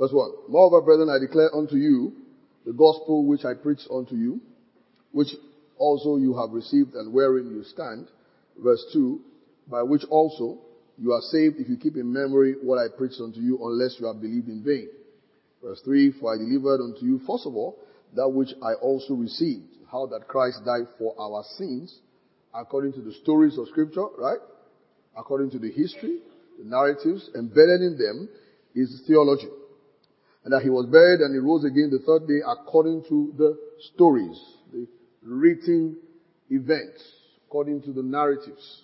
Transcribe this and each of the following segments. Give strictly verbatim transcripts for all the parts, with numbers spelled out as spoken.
Verse one. Moreover, brethren, I declare unto you the gospel which I preached unto you, which also you have received and wherein you stand. Verse two. By which also you are saved if you keep in memory what I preached unto you, unless you have believed in vain. Verse three. For I delivered unto you first of all that which I also received, how that Christ died for our sins, according to the stories of Scripture, right? According to the history, the narratives, embedded in them is theology. And that he was buried and he rose again the third day according to the stories, the written events, according to the narratives.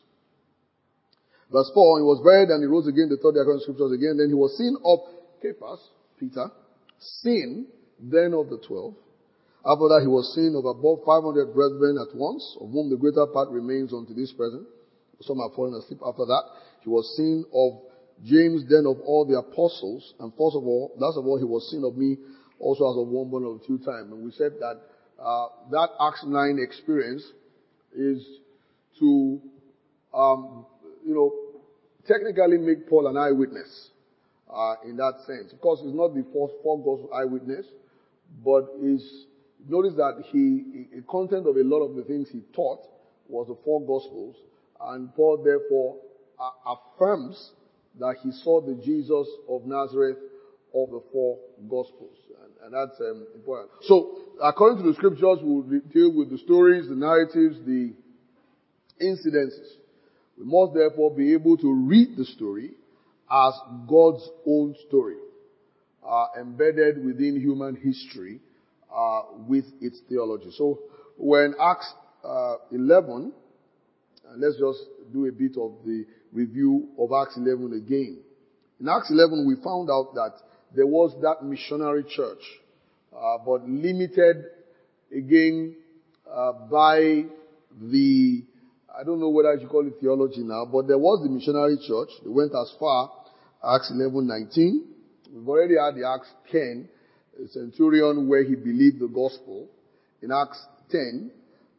Verse four, he was buried and he rose again the third day according to Scriptures again. Then he was seen of Cephas, Peter, seen then of the twelve. After that, he was seen of above five hundred brethren at once, of whom the greater part remains unto this present. Some have fallen asleep after that. He was seen of James, then of all the apostles. And first of all, last of all, he was seen of me also as of one born of two times. And we said that uh, that Acts nine experience is to, um, you know, technically make Paul an eyewitness uh, in that sense. Of course, he's not the first four gospel eyewitness, but is notice that he, the content of a lot of the things he taught was the four Gospels, and Paul therefore uh, affirms that he saw the Jesus of Nazareth of the four Gospels, and, and that's um, important. So, according to the Scriptures, we'll deal with the stories, the narratives, the incidences. We must therefore be able to read the story as God's own story, uh, embedded within human history, Uh, with its theology. So when Acts uh, eleven, uh, let's just do a bit of the review of Acts eleven again. In Acts eleven, we found out that there was that missionary church, uh, but limited again uh, by the, I don't know whether I should call it theology now, but there was the missionary church. They went as far, Acts eleven nineteen. We've already had the Acts ten, a centurion where he believed the gospel. In Acts ten,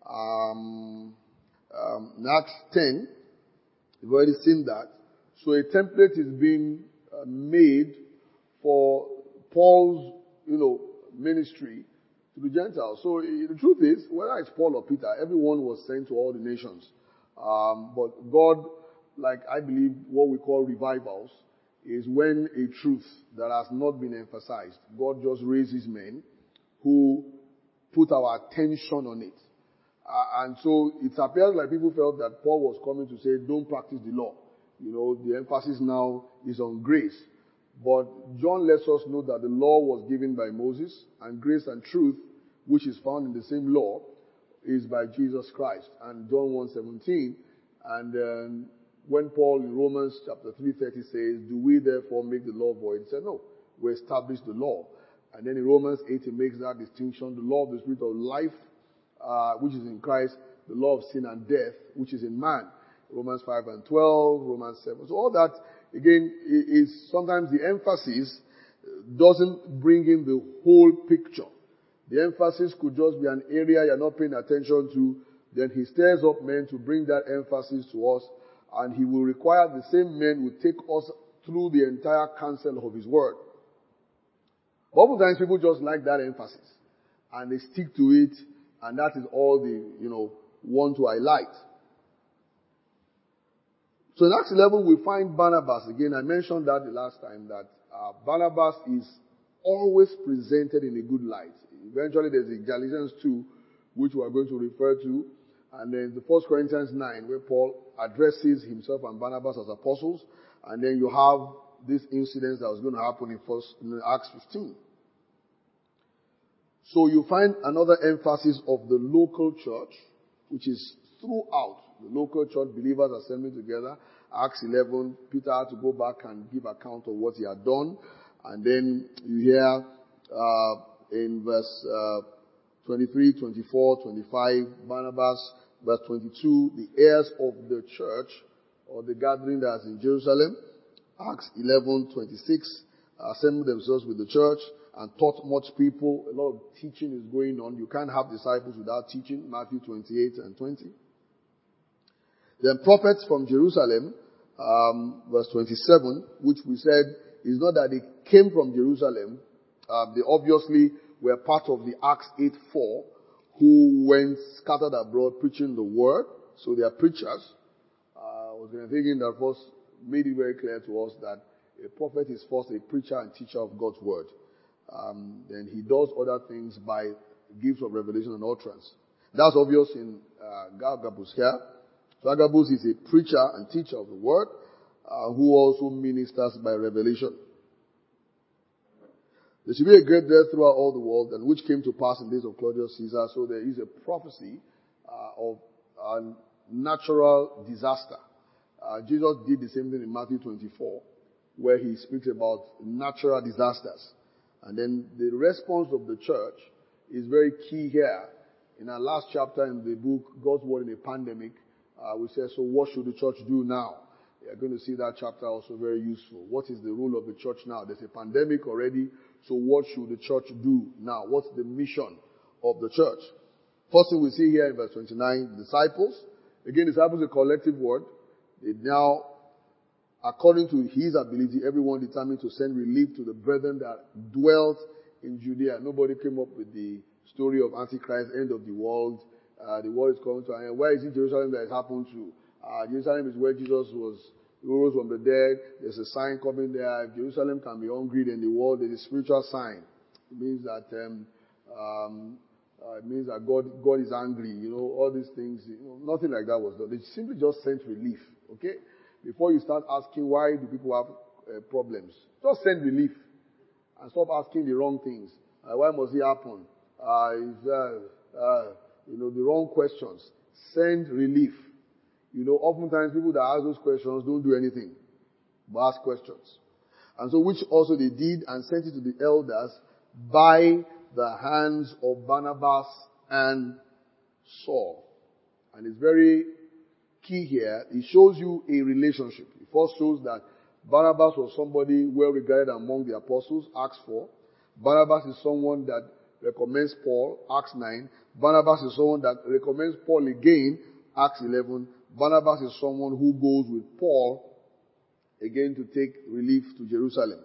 um, um, in Acts ten, we've already seen that. So a template is being uh, made for Paul's, you know, ministry to the Gentiles. So uh, the truth is, whether it's Paul or Peter, everyone was sent to all the nations. Um, but God, like I believe what we call revivals, is when a truth that has not been emphasized, God just raises men who put our attention on it. Uh, and so it appears like people felt that Paul was coming to say, don't practice the law. You know, the emphasis now is on grace. But John lets us know that the law was given by Moses, and grace and truth, which is found in the same law, is by Jesus Christ. And John one seventeen, and um, when Paul in Romans chapter three thirty says, do we therefore make the law void? He said, no, we establish the law. And then in Romans eight, he makes that distinction, the law of the Spirit of life, uh, which is in Christ, the law of sin and death, which is in man. Romans five and twelve, Romans seven. So all that, again, is sometimes the emphasis doesn't bring in the whole picture. The emphasis could just be an area you're not paying attention to. Then he stirs up men to bring that emphasis to us. And he will require the same men who take us through the entire counsel of his word. Oftentimes people just like that emphasis. And they stick to it. And that is all they, you know, want to highlight. So in Acts eleven, we find Barnabas. Again, I mentioned that the last time, that uh, Barnabas is always presented in a good light. Eventually, there's the Galatians two, which we are going to refer to. And then the First Corinthians nine, where Paul addresses himself and Barnabas as apostles. And then you have this incident that was going to happen in, first, in Acts fifteen. So you find another emphasis of the local church, which is throughout. The local church believers assembling together. Acts eleven, Peter had to go back and give account of what he had done. And then you hear uh, in verse uh, twenty-three, twenty-four, twenty-five, Barnabas, verse twenty-two, the heirs of the church, or the gathering that's in Jerusalem. Acts eleven, twenty-six, assembled themselves with the church and taught much people. A lot of teaching is going on. You can't have disciples without teaching. Matthew twenty-eight and twenty. Then prophets from Jerusalem, um, verse twenty-seven, which we said is not that they came from Jerusalem. Uh, they obviously were part of the Acts eight four, who went scattered abroad preaching the word. So they are preachers. Uh, I was thinking that first made it very clear to us that a prophet is first a preacher and teacher of God's word. Um, then he does other things by gifts of revelation and utterance. That's obvious in uh, Agabus here. So Agabus is a preacher and teacher of the word, uh, who also ministers by revelation. There should be a great death throughout all the world, and which came to pass in days of Claudius Caesar. So there is a prophecy uh, of a natural disaster. Uh, Jesus did the same thing in Matthew twenty-four, where he speaks about natural disasters. And then the response of the church is very key here. In our last chapter in the book, God's Word in a Pandemic, uh, we say, so what should the church do now? You're going to see that chapter also very useful. What is the role of the church now? There's a pandemic already, so what should the church do now? What's the mission of the church? First thing we see here in verse twenty-nine, disciples. Again, disciples is a collective word. They now, according to his ability, everyone determined to send relief to the brethren that dwelt in Judea. Nobody came up with the story of Antichrist, end of the world. Uh, the world is coming to an end. Where is it Jerusalem that it happened to? Uh, Jerusalem is where Jesus was rose from the dead. There's a sign coming there. If Jerusalem can be hungry, then the world is a spiritual sign. It means that um, um, uh, it means that God God is angry. You know, all these things. You know, nothing like that was done. They simply just sent relief. Okay, before you start asking why do people have uh, problems, just send relief and stop asking the wrong things. Uh, why must it happen? Uh, is, uh, uh, you know, the wrong questions. Send relief. You know, oftentimes people that ask those questions don't do anything but ask questions. And so, which also they did and sent it to the elders by the hands of Barnabas and Saul. And it's very key here. It shows you a relationship. It first shows that Barnabas was somebody well regarded among the apostles, Acts four. Barnabas is someone that recommends Paul, Acts nine. Barnabas is someone that recommends Paul again, Acts eleven. Barnabas is someone who goes with Paul again to take relief to Jerusalem.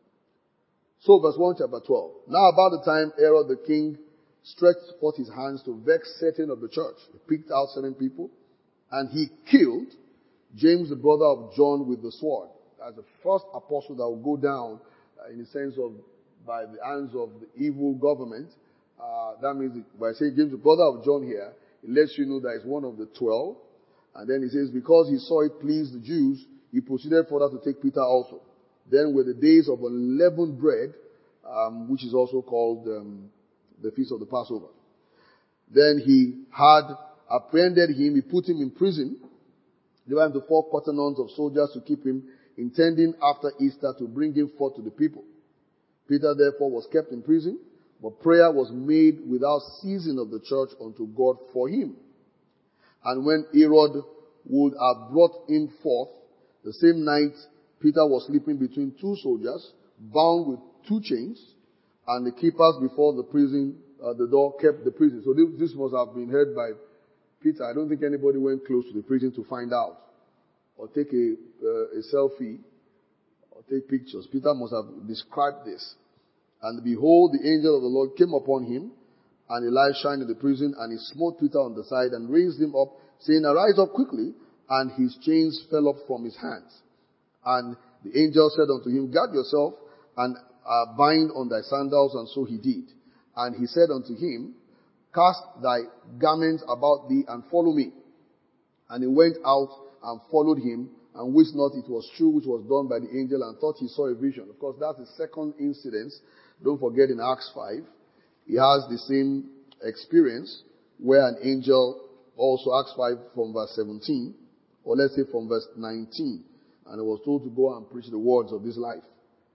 So verse one, chapter twelve. Now about the time Herod the king stretched forth his hands to vex certain of the church. He picked out certain people and he killed James, the brother of John, with the sword. As the first apostle that will go down uh, in the sense of by the hands of the evil government. Uh, that means by saying James, the brother of John here, it lets you know that he's one of the twelve. And then he says, because he saw it pleased the Jews, he proceeded further to take Peter also. Then were the days of unleavened bread, um, which is also called um, the feast of the Passover. Then he had apprehended him, he put him in prison. They went to four quaternons of soldiers to keep him, intending after Easter to bring him forth to the people. Peter therefore was kept in prison, but prayer was made without ceasing of the church unto God for him. And when Herod would have brought him forth, the same night Peter was sleeping between two soldiers, bound with two chains, and the keepers before the prison, uh, the door kept the prison. So this, this must have been heard by Peter. I don't think anybody went close to the prison to find out, or take a, uh, a selfie, or take pictures. Peter must have described this. And behold, the angel of the Lord came upon him, and a light shined in the prison, and he smote Peter on the side and raised him up, saying, arise up quickly. And his chains fell off from his hands. And the angel said unto him, guard yourself and uh, bind on thy sandals. And so he did. And he said unto him, cast thy garments about thee and follow me. And he went out and followed him, and wished not it was true which was done by the angel, and thought he saw a vision. Of course, that's the second incident. Don't forget in Acts five, he has the same experience where an angel, also Acts five from verse seventeen, or let's say from verse nineteen, and he was told to go and preach the words of this life.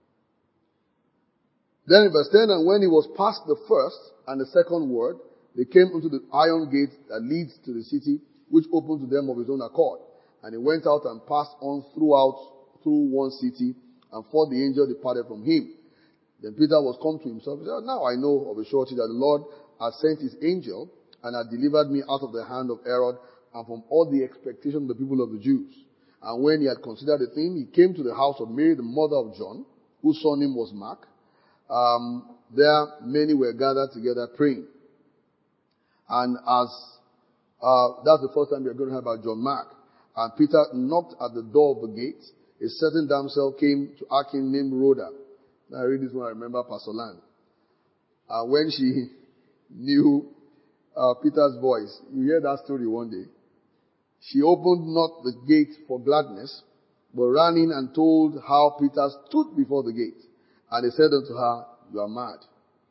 Then in verse ten, and when he was past the first and the second word, they came into the iron gate that leads to the city, which opened to them of his own accord. And he went out and passed on throughout, through one city, and for the angel departed from him. Then Peter was come to himself, and said, now I know of a surety that the Lord has sent his angel, and had delivered me out of the hand of Herod, and from all the expectation of the people of the Jews. And when he had considered the thing, he came to the house of Mary, the mother of John, whose surname was Mark. Um, there many were gathered together praying. And as uh, that's the first time you're going to hear about John Mark. And Peter knocked at the door of the gate. A certain damsel came to ask him named Rhoda. Now I read this one, I remember Pastor Land. And when she knew uh, Peter's voice, you hear that story one day. She opened not the gate for gladness, but ran in and told how Peter stood before the gate. And they said unto her, you are mad.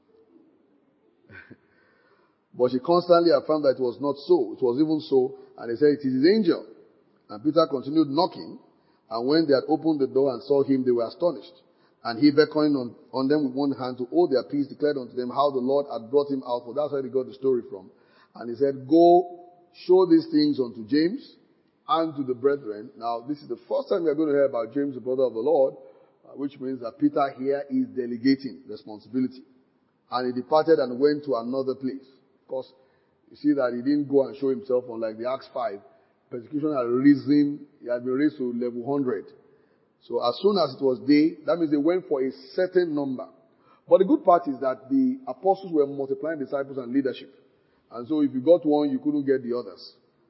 But she constantly affirmed that it was not so. It was even so. And they said, it is his angel. And Peter continued knocking. And when they had opened the door and saw him, they were astonished. And he, beckoning on, on them with one hand to hold their peace, declared unto them how the Lord had brought him out. For that's where they got the story from. And he said, go show these things unto James and to the brethren. Now, this is the first time we are going to hear about James, the brother of the Lord, uh, which means that Peter here is delegating responsibility. And he departed and went to another place. Because you see that he didn't go and show himself on like the Acts five. Persecution had risen, he had been raised to level one hundred. So as soon as it was day, that means they went for a certain number. But the good part is that the apostles were multiplying disciples and leadership. And so if you got one, you couldn't get the others.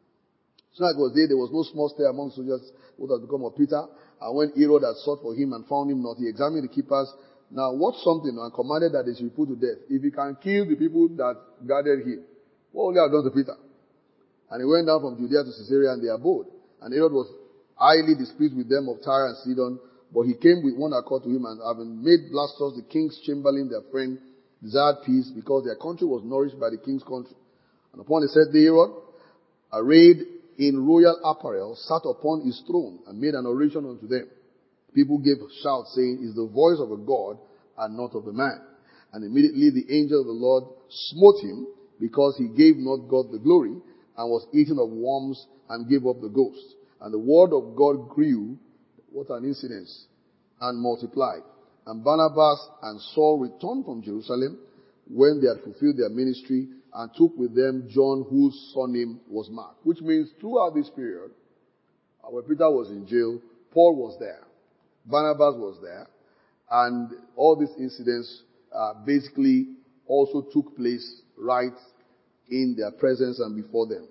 So as it was day, there was no small stir among soldiers who had become of Peter. And when Herod had sought for him and found him not, he examined the keepers. Now watch something and commanded that they should be put to death. If he can kill the people that guarded him, what would he have done to Peter? And he went down from Judea to Caesarea and they abode. And Herod was highly displeased with them of Tyre and Sidon, but he came with one accord to him, and having made Blastus the king's chamberlain their friend, desired peace, because their country was nourished by the king's country. And upon the said day, Herod, arrayed in royal apparel, sat upon his throne and made an oration unto them. People gave shouts, saying, "Is the voice of a God and not of a man." And immediately the angel of the Lord smote him, because he gave not God the glory, and was eaten of worms, and gave up the ghost. And the word of God grew, what an incidence, and multiplied. And Barnabas and Saul returned from Jerusalem when they had fulfilled their ministry, and took with them John, whose surname was Mark. Which means throughout this period, when Peter was in jail, Paul was there, Barnabas was there, and all these incidents uh, basically also took place right in their presence and before them.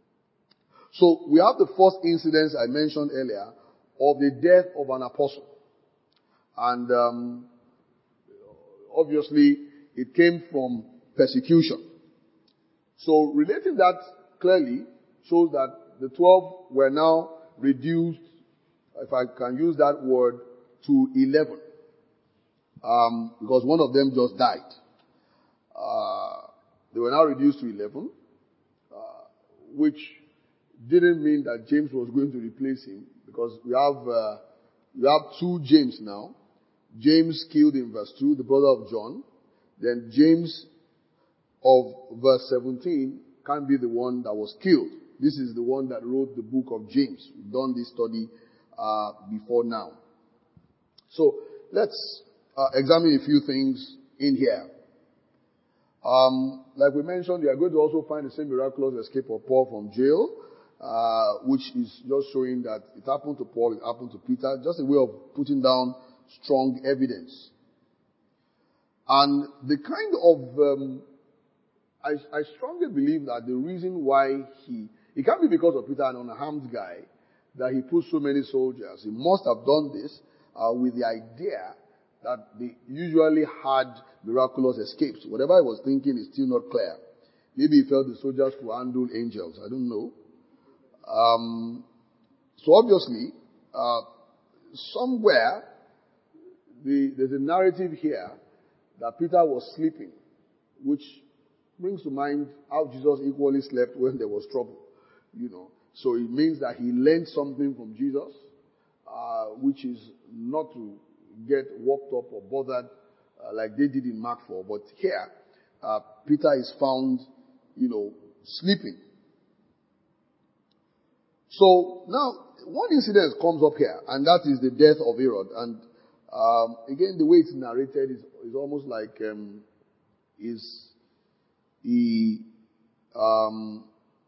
So we have the first incident I mentioned earlier of the death of an apostle. And um, obviously it came from persecution. So relating that clearly shows that the twelve were now reduced, if I can use that word, to eleven. Um, because one of them just died. Uh, they were now reduced to eleven, uh, which didn't mean that James was going to replace him, because we have uh, we have two James now. James killed in verse two, the brother of John. Then James of verse seventeen can't be the one that was killed. This is the one that wrote the book of James. We've done this study uh, before now. So let's uh, examine a few things in here. Um, like we mentioned, you are going to also find the same miraculous escape of Paul from jail, uh, which is just showing that it happened to Paul, it happened to Peter, just a way of putting down strong evidence. And the kind of, um, I, I strongly believe that the reason why he, it can't be because of Peter, an unarmed guy, that he put so many soldiers. He must have done this uh, with the idea that they usually had miraculous escapes. Whatever he was thinking is still not clear. Maybe he felt the soldiers could handle angels. I don't know. Um, so obviously, uh, somewhere, the, there's a narrative here that Peter was sleeping, which brings to mind how Jesus equally slept when there was trouble. You know, so it means that he learned something from Jesus, uh, which is not to get worked up or bothered uh, like they did in Mark four. But here, uh, Peter is found, you know, sleeping. So now, one incident comes up here, and that is the death of Herod. And um, again, the way it's narrated is, is almost like um, is he um,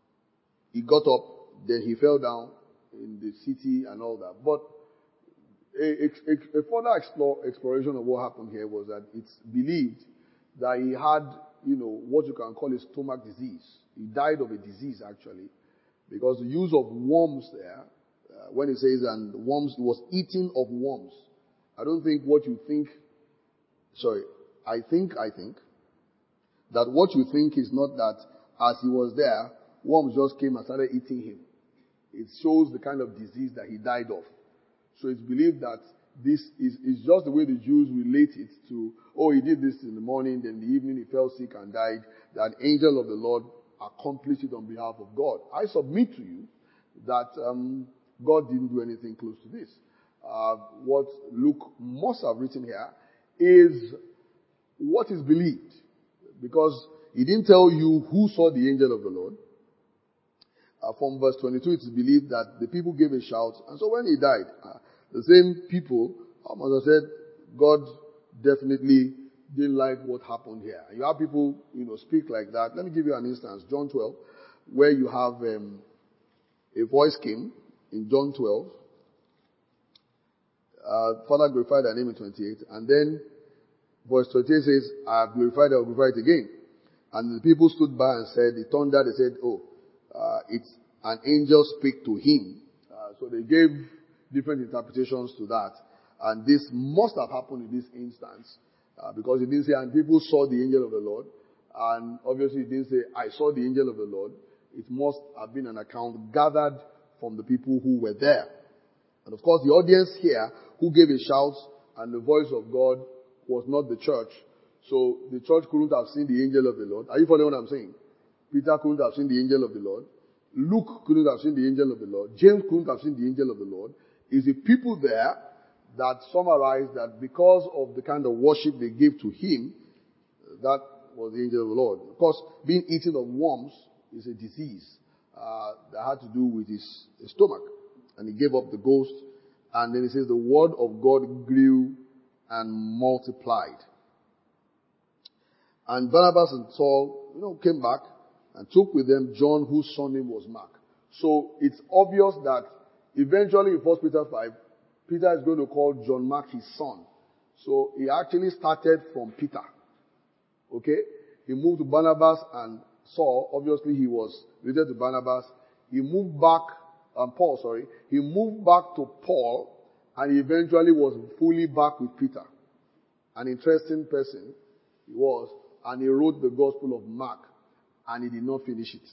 he got up, then he fell down in the city and all that. But a, a, a further explore, exploration of what happened here was that it's believed that he had, you know, what you can call a stomach disease. He died of a disease, actually, because the use of worms there, uh, when it says, and worms, he was eating of worms. I don't think what you think, sorry, I think, I think, that what you think is not that as he was there, worms just came and started eating him. It shows the kind of disease that he died of. So it's believed that this is, is just the way the Jews relate it to, oh, he did this in the morning, then in the evening he fell sick and died. That angel of the Lord accomplished it on behalf of God. I submit to you that um, God didn't do anything close to this. Uh, what Luke must have written here is what is believed. Because he didn't tell you who saw the angel of the Lord. Uh, from verse twenty-two, it is believed that the people gave a shout. And so when he died, uh, the same people, um, as I said, God definitely didn't like what happened here. You have people, you know, speak like that. Let me give you an instance. John twelve, where you have um, a voice came in John twelve. Uh, Father glorified thy name in twenty-eight. And then verse twenty-eight says, I have glorified, I will glorify it again. And the people stood by and said, it turned out, they said, oh, uh, it's an angel speak to him. Uh, so they gave different interpretations to that. And this must have happened in this instance. Uh, because it didn't say, and people saw the angel of the Lord. And obviously it didn't say, I saw the angel of the Lord. It must have been an account gathered from the people who were there. And of course the audience here who gave a shout and the voice of God was not the church. So the church couldn't have seen the angel of the Lord. Are you following what I'm saying? Peter couldn't have seen the angel of the Lord. Luke couldn't have seen the angel of the Lord. James couldn't have seen the angel of the Lord. It's the people there that summarize that because of the kind of worship they gave to him, that was the angel of the Lord. Of course, being eaten of worms is a disease uh, that had to do with his, his stomach. And he gave up the ghost. And then he says the word of God grew and multiplied. And Barnabas and Saul, you know, came back and took with them John, whose surname was Mark. So it's obvious that eventually in First Peter five, Peter is going to call John Mark his son. So he actually started from Peter. Okay? He moved to Barnabas and Saul. Obviously he was related to Barnabas. He moved back, um, Paul, sorry. He moved back to Paul and he eventually was fully back with Peter. An interesting person he was. And he wrote the Gospel of Mark. And he did not finish it.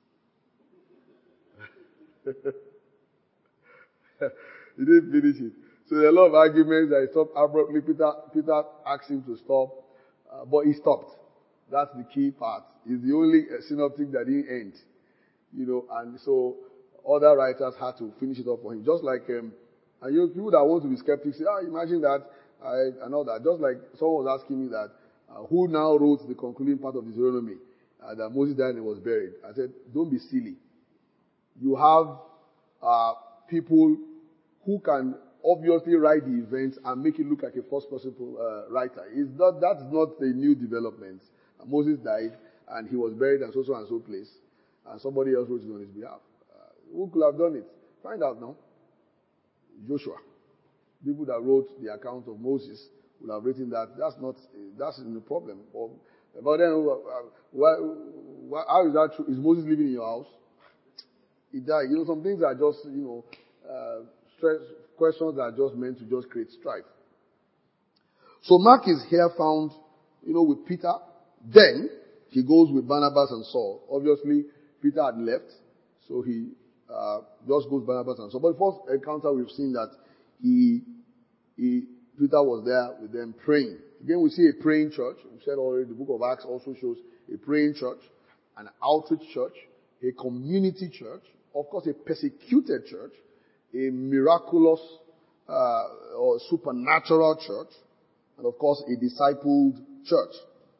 He didn't finish it. So there are a lot of arguments that he stopped abruptly. Peter, Peter asked him to stop. Uh, but he stopped. That's the key part. He's the only uh, synoptic that didn't end. You know, and so other writers had to finish it up for him. Just like, um, and you know, people that want to be skeptics say, ah, imagine that, I, and all that. Just like someone was asking me that, uh, who now wrote the concluding part of Deuteronomy? Uh, that Moses died and was buried. I said, don't be silly. You have uh, people who can obviously write the events and make it look like a first-person uh, writer. It's not, that's not a new development. Uh, Moses died and he was buried at so-so and so place. And somebody else wrote it on his behalf. Uh, who could have done it? Find out now. Joshua. People that wrote the account of Moses would have written that. That's not, that's the problem. Or, but then, uh, why, why, how is that true? Is Moses living in your house? He died. You know, some things are just, you know, uh, stress, questions that are just meant to just create strife. So Mark is here found, you know, with Peter. Then he goes with Barnabas and Saul. Obviously, Peter had left, so he uh, just goes Barnabas and Saul. But the first encounter we've seen that he, he, Peter was there with them praying. Again, we see a praying church. We said already the book of Acts also shows a praying church, an outreach church, a community church, of course a persecuted church, a miraculous uh, or supernatural church, and of course a discipled church.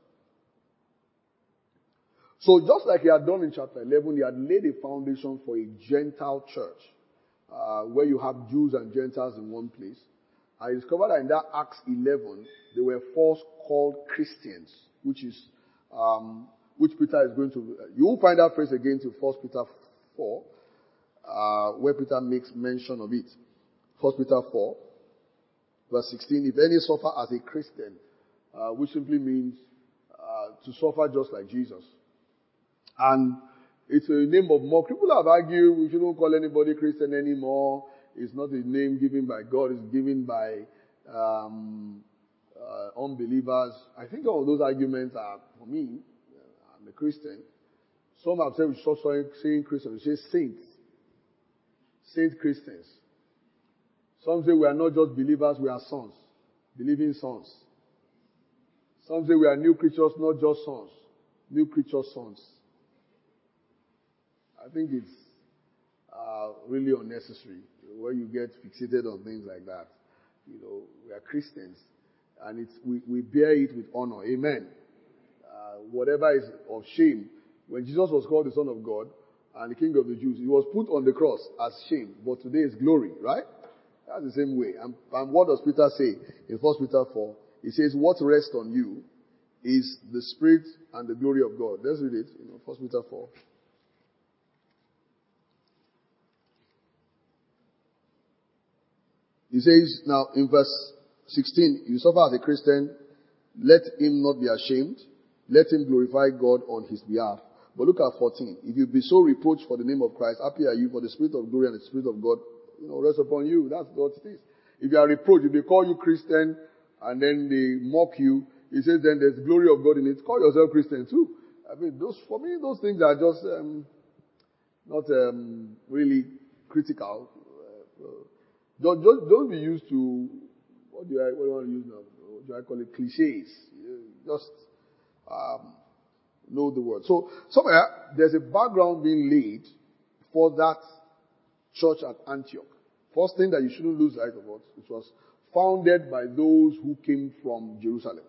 So just like he had done in chapter eleven, he had laid a foundation for a Gentile church, uh, where you have Jews and Gentiles in one place. I discovered that in that Acts eleven, there were false called Christians, which is, um, which Peter is going to, you will find that phrase again to First Peter four, uh, where Peter makes mention of it. First Peter four. verse sixteen, if any suffer as a Christian, uh, which simply means uh, to suffer just like Jesus. And it's a name of mock. People have argued we shouldn't call anybody Christian anymore. It's not a name given by God. It's given by um, uh, unbelievers. I think all those arguments are, for me, I'm a Christian. Some have said we should stop saying Christians. We say saints. Saint Christians. Some say we are not just believers, we are sons. Believing sons. Some say we are new creatures, not just sons. New creature sons. I think it's uh, really unnecessary when you get fixated on things like that. You know, we are Christians, and it's we, we bear it with honor. Amen. Uh, whatever is of shame, when Jesus was called the Son of God and the King of the Jews, he was put on the cross as shame, but today is glory, right? That's the same way. And, and what does Peter say in First Peter four? He says, "What rests on you is the Spirit and the glory of God." Let's read it. You know, First Peter four. He says, now in verse sixteen, you suffer as a Christian, let him not be ashamed, let him glorify God on his behalf. But look at fourteen. If you be so reproached for the name of Christ, happy are you, for the Spirit of glory and the Spirit of God, you know, rest upon you. That's what it is. If you are reproached, if they call you Christian and then they mock you, he says then there's glory of God in it. Call yourself Christian too. I mean, those, for me, those things are just um, not um, really critical. Uh, Don't, don't, don't be used to, what do I, what do I want to use now? What do I call it? Cliches. Just um, know the word. So, somewhere, there's a background being laid for that church at Antioch. First thing that you shouldn't lose sight of, it was founded by those who came from Jerusalem.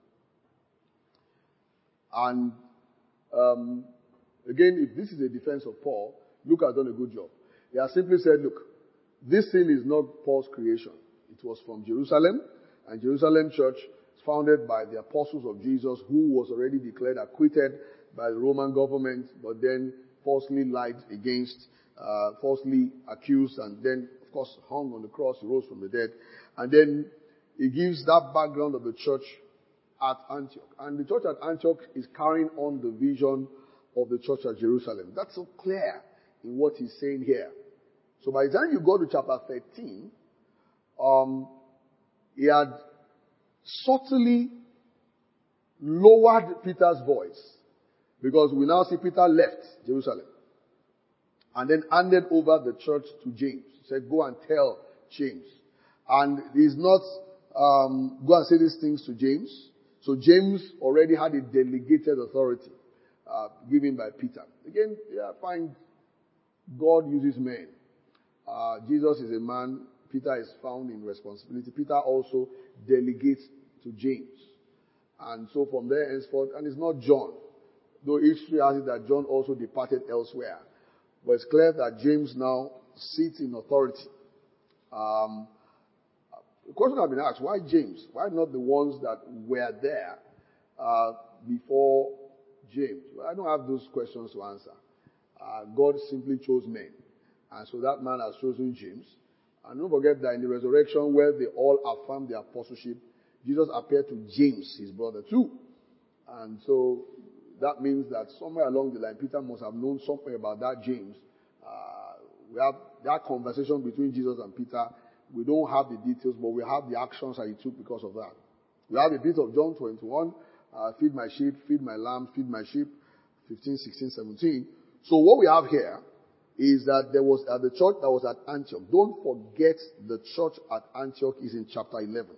And, um, again, if this is a defense of Paul, Luke has done a good job. He has simply said, look, this thing is not Paul's creation. It was from Jerusalem, and Jerusalem church is founded by the apostles of Jesus, who was already declared acquitted by the Roman government, but then falsely lied against, uh, falsely accused, and then, of course, hung on the cross, he rose from the dead. And then he gives that background of the church at Antioch. And the church at Antioch is carrying on the vision of the church at Jerusalem. That's so clear in what he's saying here. So by the time you go to chapter thirteen, um, he had subtly lowered Peter's voice, because we now see Peter left Jerusalem and then handed over the church to James. He said, go and tell James. And he's not, um, go and say these things to James. So James already had a delegated authority, uh, given by Peter. Again, yeah, I find God uses men. Uh, Jesus is a man. Peter is found in responsibility. Peter also delegates to James. And so from there henceforth, and it's not John, though history has it that John also departed elsewhere. But it's clear that James now sits in authority. Um, the question has been asked, why James? Why not the ones that were there uh, before James? Well, I don't have those questions to answer. Uh, God simply chose men. And so that man has chosen James. And don't forget that in the resurrection, where they all affirmed their apostleship, Jesus appeared to James, his brother, too. And so that means that somewhere along the line, Peter must have known something about that James. Uh, we have that conversation between Jesus and Peter. We don't have the details, but we have the actions that he took because of that. We have a bit of John twenty-one, uh, feed my sheep, feed my lambs, feed my sheep, fifteen, sixteen, seventeen. So what we have here is that there was at the church that was at Antioch. Don't forget the church at Antioch is in chapter eleven.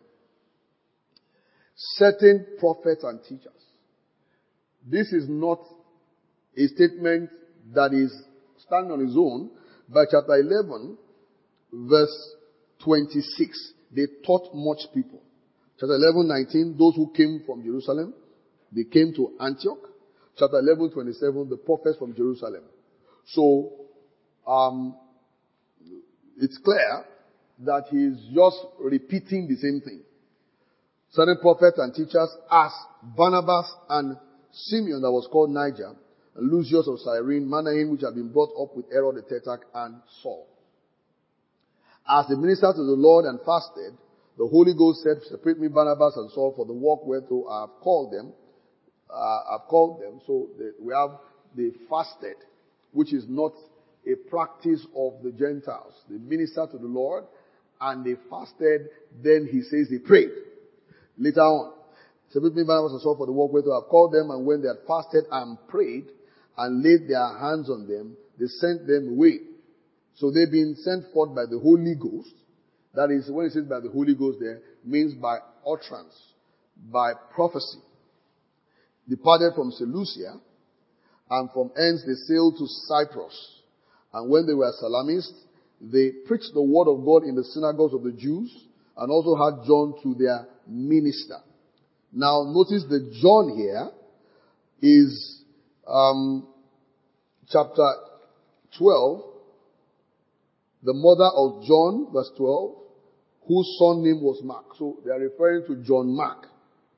Certain prophets and teachers. This is not a statement that is standing on its own. By chapter eleven, verse twenty-six, they taught much people. Chapter eleven, nineteen, those who came from Jerusalem, they came to Antioch. Chapter eleven, twenty-seven, the prophets from Jerusalem. So, um, it's clear that he is just repeating the same thing. Certain prophets and teachers, as Barnabas and Simeon that was called Niger, and Lucius of Cyrene, Manaen, which had been brought up with Herod the Tetrarch, and Saul. As they ministered to the Lord and fasted, The Holy Ghost said, separate me, Barnabas and Saul, for the work whereto I have called them. Uh, I've called them. So they, we have, they fasted, which is not a practice of the Gentiles. They ministered to the Lord and they fasted. Then he says they prayed. Later on, separate me, Barnabas and Saul, for the work whereto I have called them. And when they had fasted and prayed and laid their hands on them, they sent them away. So they've been sent forth by the Holy Ghost. That is, when it says by the Holy Ghost there, means by utterance, by prophecy. Departed from Seleucia, and from thence they sailed to Cyprus. And when they were Salamis, they preached the word of God in the synagogues of the Jews, and also had John to their minister. Now notice the John here is um, chapter twelve, the mother of John, verse twelve, whose son name was Mark. So they are referring to John Mark,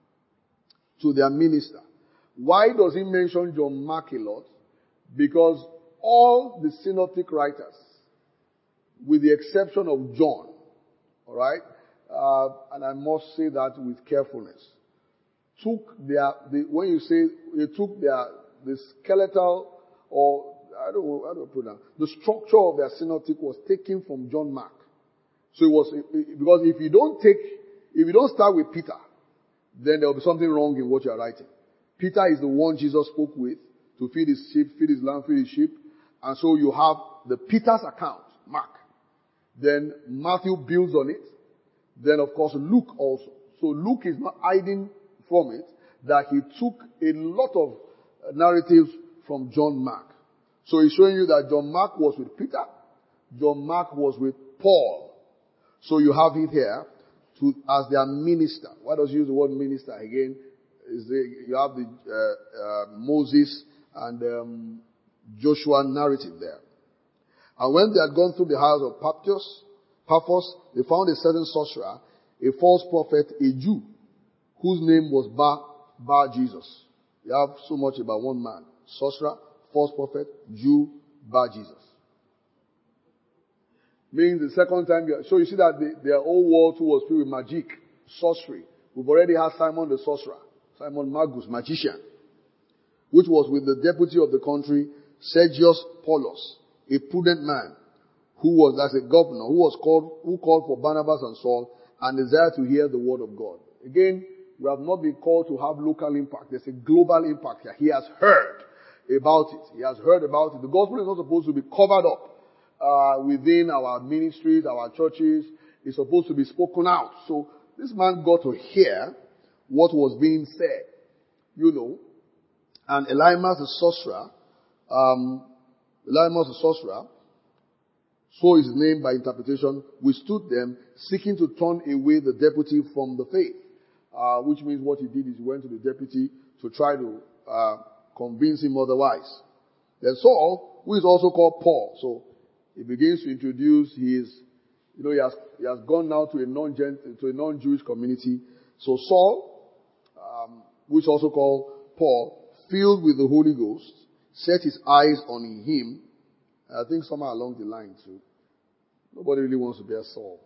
to their minister. Why does he mention John Mark a lot? Because all the synoptic writers, with the exception of John, alright, uh, and I must say that with carefulness, took their, the, when you say, they took their, the skeletal, or, I don't know, how do I put that? The structure of their synoptic was taken from John Mark. So it was, because if you don't take, if you don't start with Peter, then there will be something wrong in what you are writing. Peter is the one Jesus spoke with to feed his sheep, feed his lamb, feed his sheep. And so you have the Peter's account, Mark. Then Matthew builds on it. Then of course Luke also. So Luke is not hiding from it that he took a lot of narratives from John Mark. So he's showing you that John Mark was with Peter. John Mark was with Paul. So you have it here to, as their minister. Why does he use the word minister again? Is the, you have the uh, uh, Moses and um, Joshua narrative there. And when they had gone through the house of Paphos, Paphos, they found a certain sorcerer, a false prophet, a Jew, whose name was Bar, Bar Jesus. You have so much about one man. Sorcerer, false prophet, Jew, Bar Jesus. Means the second time, you, so you see that the, their whole world too was filled with magic, sorcery. We've already had Simon the sorcerer, Simon Magus, magician, which was with the deputy of the country, Sergius Paulus, a prudent man, who was as a governor, who was called, who called for Barnabas and Saul, and desired to hear the word of God. Again, we have not been called to have local impact. There's a global impact here. He has heard about it. He has heard about it. The gospel is not supposed to be covered up uh, within our ministries, our churches. It's supposed to be spoken out. So this man got to hear what was being said, you know. And Elymas the sorcerer, um, Elymas the sorcerer, so is his name by interpretation, withstood them, seeking to turn away the deputy from the faith. Uh, which means what he did is he went to the deputy to try to uh, convince him otherwise. Then Saul, who is also called Paul, so he begins to introduce his, you know, he has he has gone now to a non to a non-Jewish community. So Saul, um, which is also called Paul, filled with the Holy Ghost, set his eyes on him. I think somewhere along the line too. Nobody really wants to be a Saul.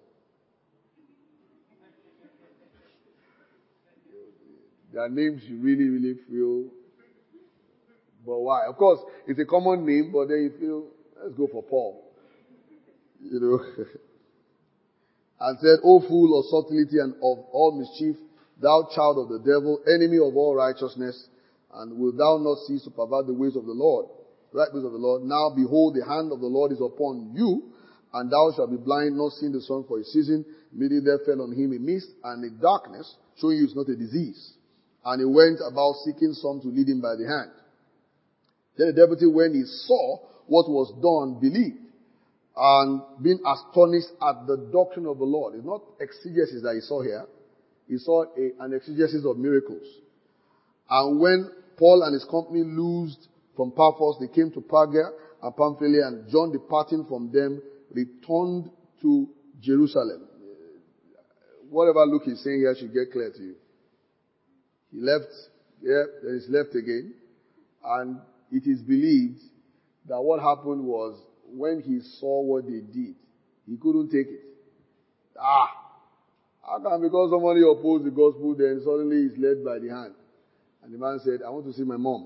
Their names you really, really feel. But why? Of course, it's a common name, but then you feel, let's go for Paul. You know. And said, O fool of subtlety and of all mischief, thou child of the devil, enemy of all righteousness, and wilt thou not cease to pervert the ways of the Lord? Right ways of the Lord. Now behold, the hand of the Lord is upon you, and thou shalt be blind, not seeing the sun for a season. Immediately there fell on him a mist and a darkness, showing you it's not a disease. And he went about seeking some to lead him by the hand. Then the deputy, when he saw what was done, believed, and being astonished at the doctrine of the Lord. It's not exegesis that he saw here. He saw a, an exegesis of miracles. And when Paul and his company loosed from Paphos, they came to Perga and Pamphylia, and John, departing from them, returned to Jerusalem. Whatever Luke is saying here should get clear to you. He left, yeah, then he's left again. And it is believed that what happened was when he saw what they did, he couldn't take it. Ah! How come because somebody opposed the gospel, then suddenly he's led by the hand? And the man said, I want to see my mom.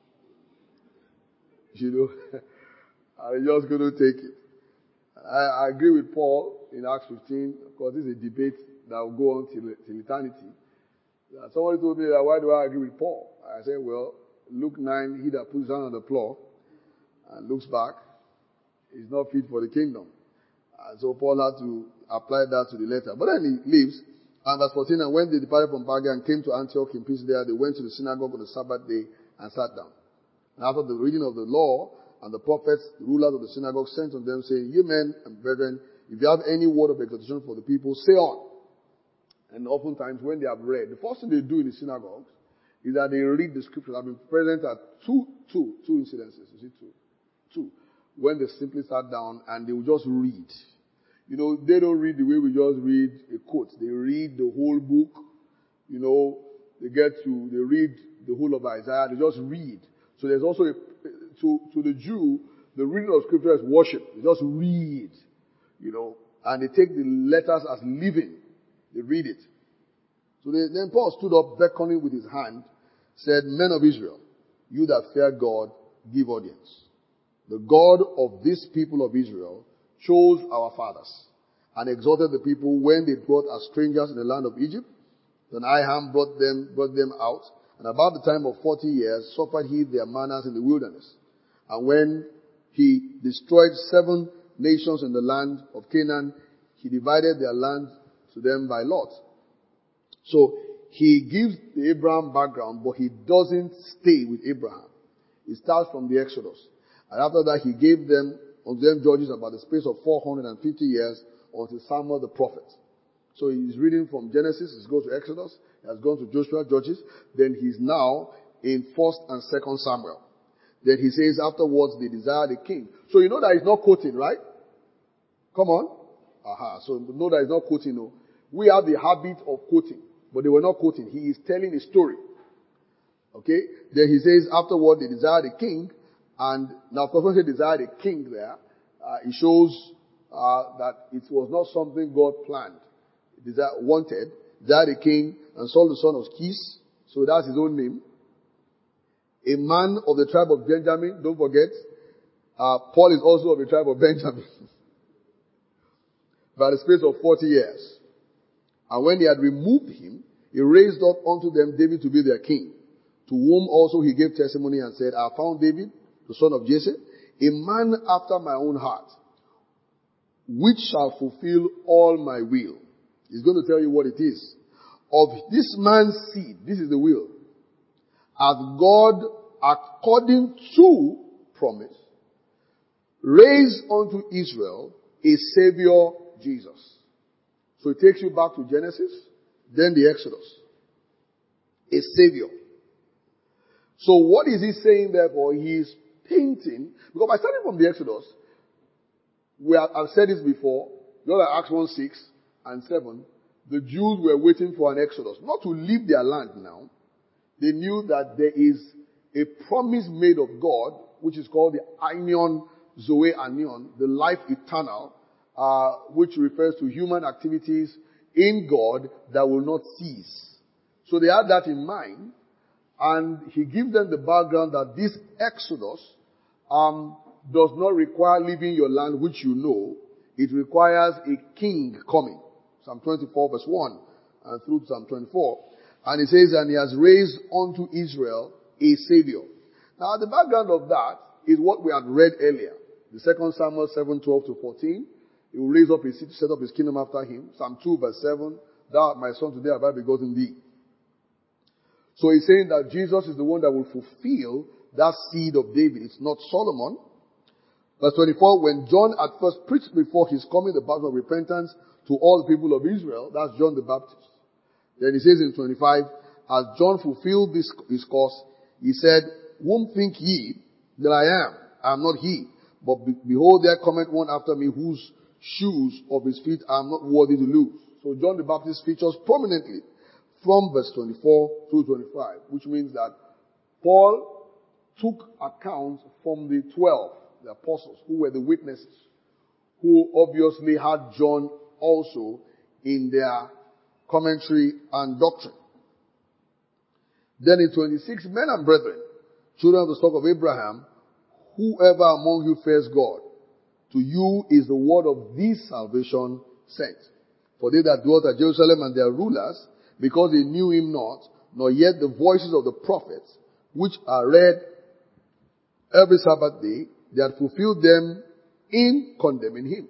You know, I'm just going to take it. I, I agree with Paul in Acts fifteen. Of course, this is a debate that will go on till, till eternity. Uh, somebody told me that, why do I agree with Paul? I said, well, Luke nine, he that puts his hand on the plow and looks back is not fit for the kingdom. And so Paul had to apply that to the letter. But then he leaves. And verse fourteen, and when they departed from Perga and came to Antioch in peace there, they went to the synagogue on the Sabbath day and sat down. And after the reading of the law and the prophets, the rulers of the synagogue sent on them, saying, Ye men and brethren, if you have any word of exhortation for the people, say on. And oftentimes when they have read, the first thing they do in the synagogues is that they read the scriptures. I've been present at two, two, two incidences. You see, two. Two. When they simply sat down and they will just read. You know, they don't read the way we just read a quote. They read the whole book. You know, they get to, they read the whole of Isaiah. They just read. So there's also a, to, to the Jew, the reading of scripture is worship. They just read. You know, and they take the letters as living. They read it. So they, then Paul stood up, beckoning with his hand, said, Men of Israel, you that fear God, give audience. The God of this people of Israel chose our fathers and exalted the people when they dwelt as strangers in the land of Egypt. Then Aham brought them, brought them out, and about the time of forty years suffered he their manners in the wilderness. And when he destroyed seven nations in the land of Canaan, he divided their land to them by lot. So he gives the Abraham background, but he doesn't stay with Abraham. He starts from the Exodus. And after that, he gave them unto them judges about the space of four hundred fifty years until Samuel the prophet. So he's reading from Genesis, he goes to Exodus, he has gone to Joshua, Judges, then he's now in First and Second Samuel. Then he says afterwards they desire the king. So you know that he's not quoting, right? Come on. Aha. So know that he's not quoting. No. We have the habit of quoting, but they were not quoting. He is telling a story. Okay? Then he says afterward they desire the king. And now, of course, when they desire the king there, uh, it shows uh, that it was not something God planned. Desire, wanted. Desire the king, and Saul the son of Kish. So that's his own name. A man of the tribe of Benjamin. Don't forget, uh, Paul is also of the tribe of Benjamin. By the space of forty years. And when he had removed him, he raised up unto them David to be their king, to whom also he gave testimony and said, I found David, the son of Jesse, a man after my own heart, which shall fulfill all my will. He's going to tell you what it is. Of this man's seed, this is the will, hath God, according to promise, raised unto Israel a Savior, Jesus. So it takes you back to Genesis, then the Exodus. A Savior. So what is he saying therefore? He is painting, because by starting from the Exodus, we have, I've said this before, you know that Acts one six and seven, the Jews were waiting for an Exodus, not to leave their land now. They knew that there is a promise made of God, which is called the Aion Zoe Anion, the life eternal, uh, which refers to human activities in God that will not cease. So they had that in mind. And he gives them the background that this Exodus um, does not require leaving your land, which you know. It requires a king coming. Psalm twenty-four verse one and through to Psalm twenty-four. And it says, and he has raised unto Israel a Savior. Now the background of that is what we had read earlier. The second Samuel seven twelve to fourteen. He will raise up his seed to set up his kingdom after him. Psalm two verse seven. Thou art my son, today have I begotten thee. So he's saying that Jesus is the one that will fulfill that seed of David. It's not Solomon. Verse twenty-four, when John at first preached before his coming the baptism of repentance to all the people of Israel, that's John the Baptist. Then he says in twenty-five, as John fulfilled this his course, he said, whom think ye that I am? I am not he. But be- behold, there cometh one after me whose shoes of his feet I am not worthy to loose. So John the Baptist features prominently from verse twenty-four through twenty-five, which means that Paul took account from the twelve, the apostles, who were the witnesses, who obviously had John also in their commentary, and doctrine. Then in twenty-six, men and brethren, children of the stock of Abraham, whoever among you fears God, to you is the word of this salvation sent. For they that dwelt at Jerusalem and their rulers, because they knew him not, nor yet the voices of the prophets, which are read every Sabbath day, they had fulfilled them in condemning him.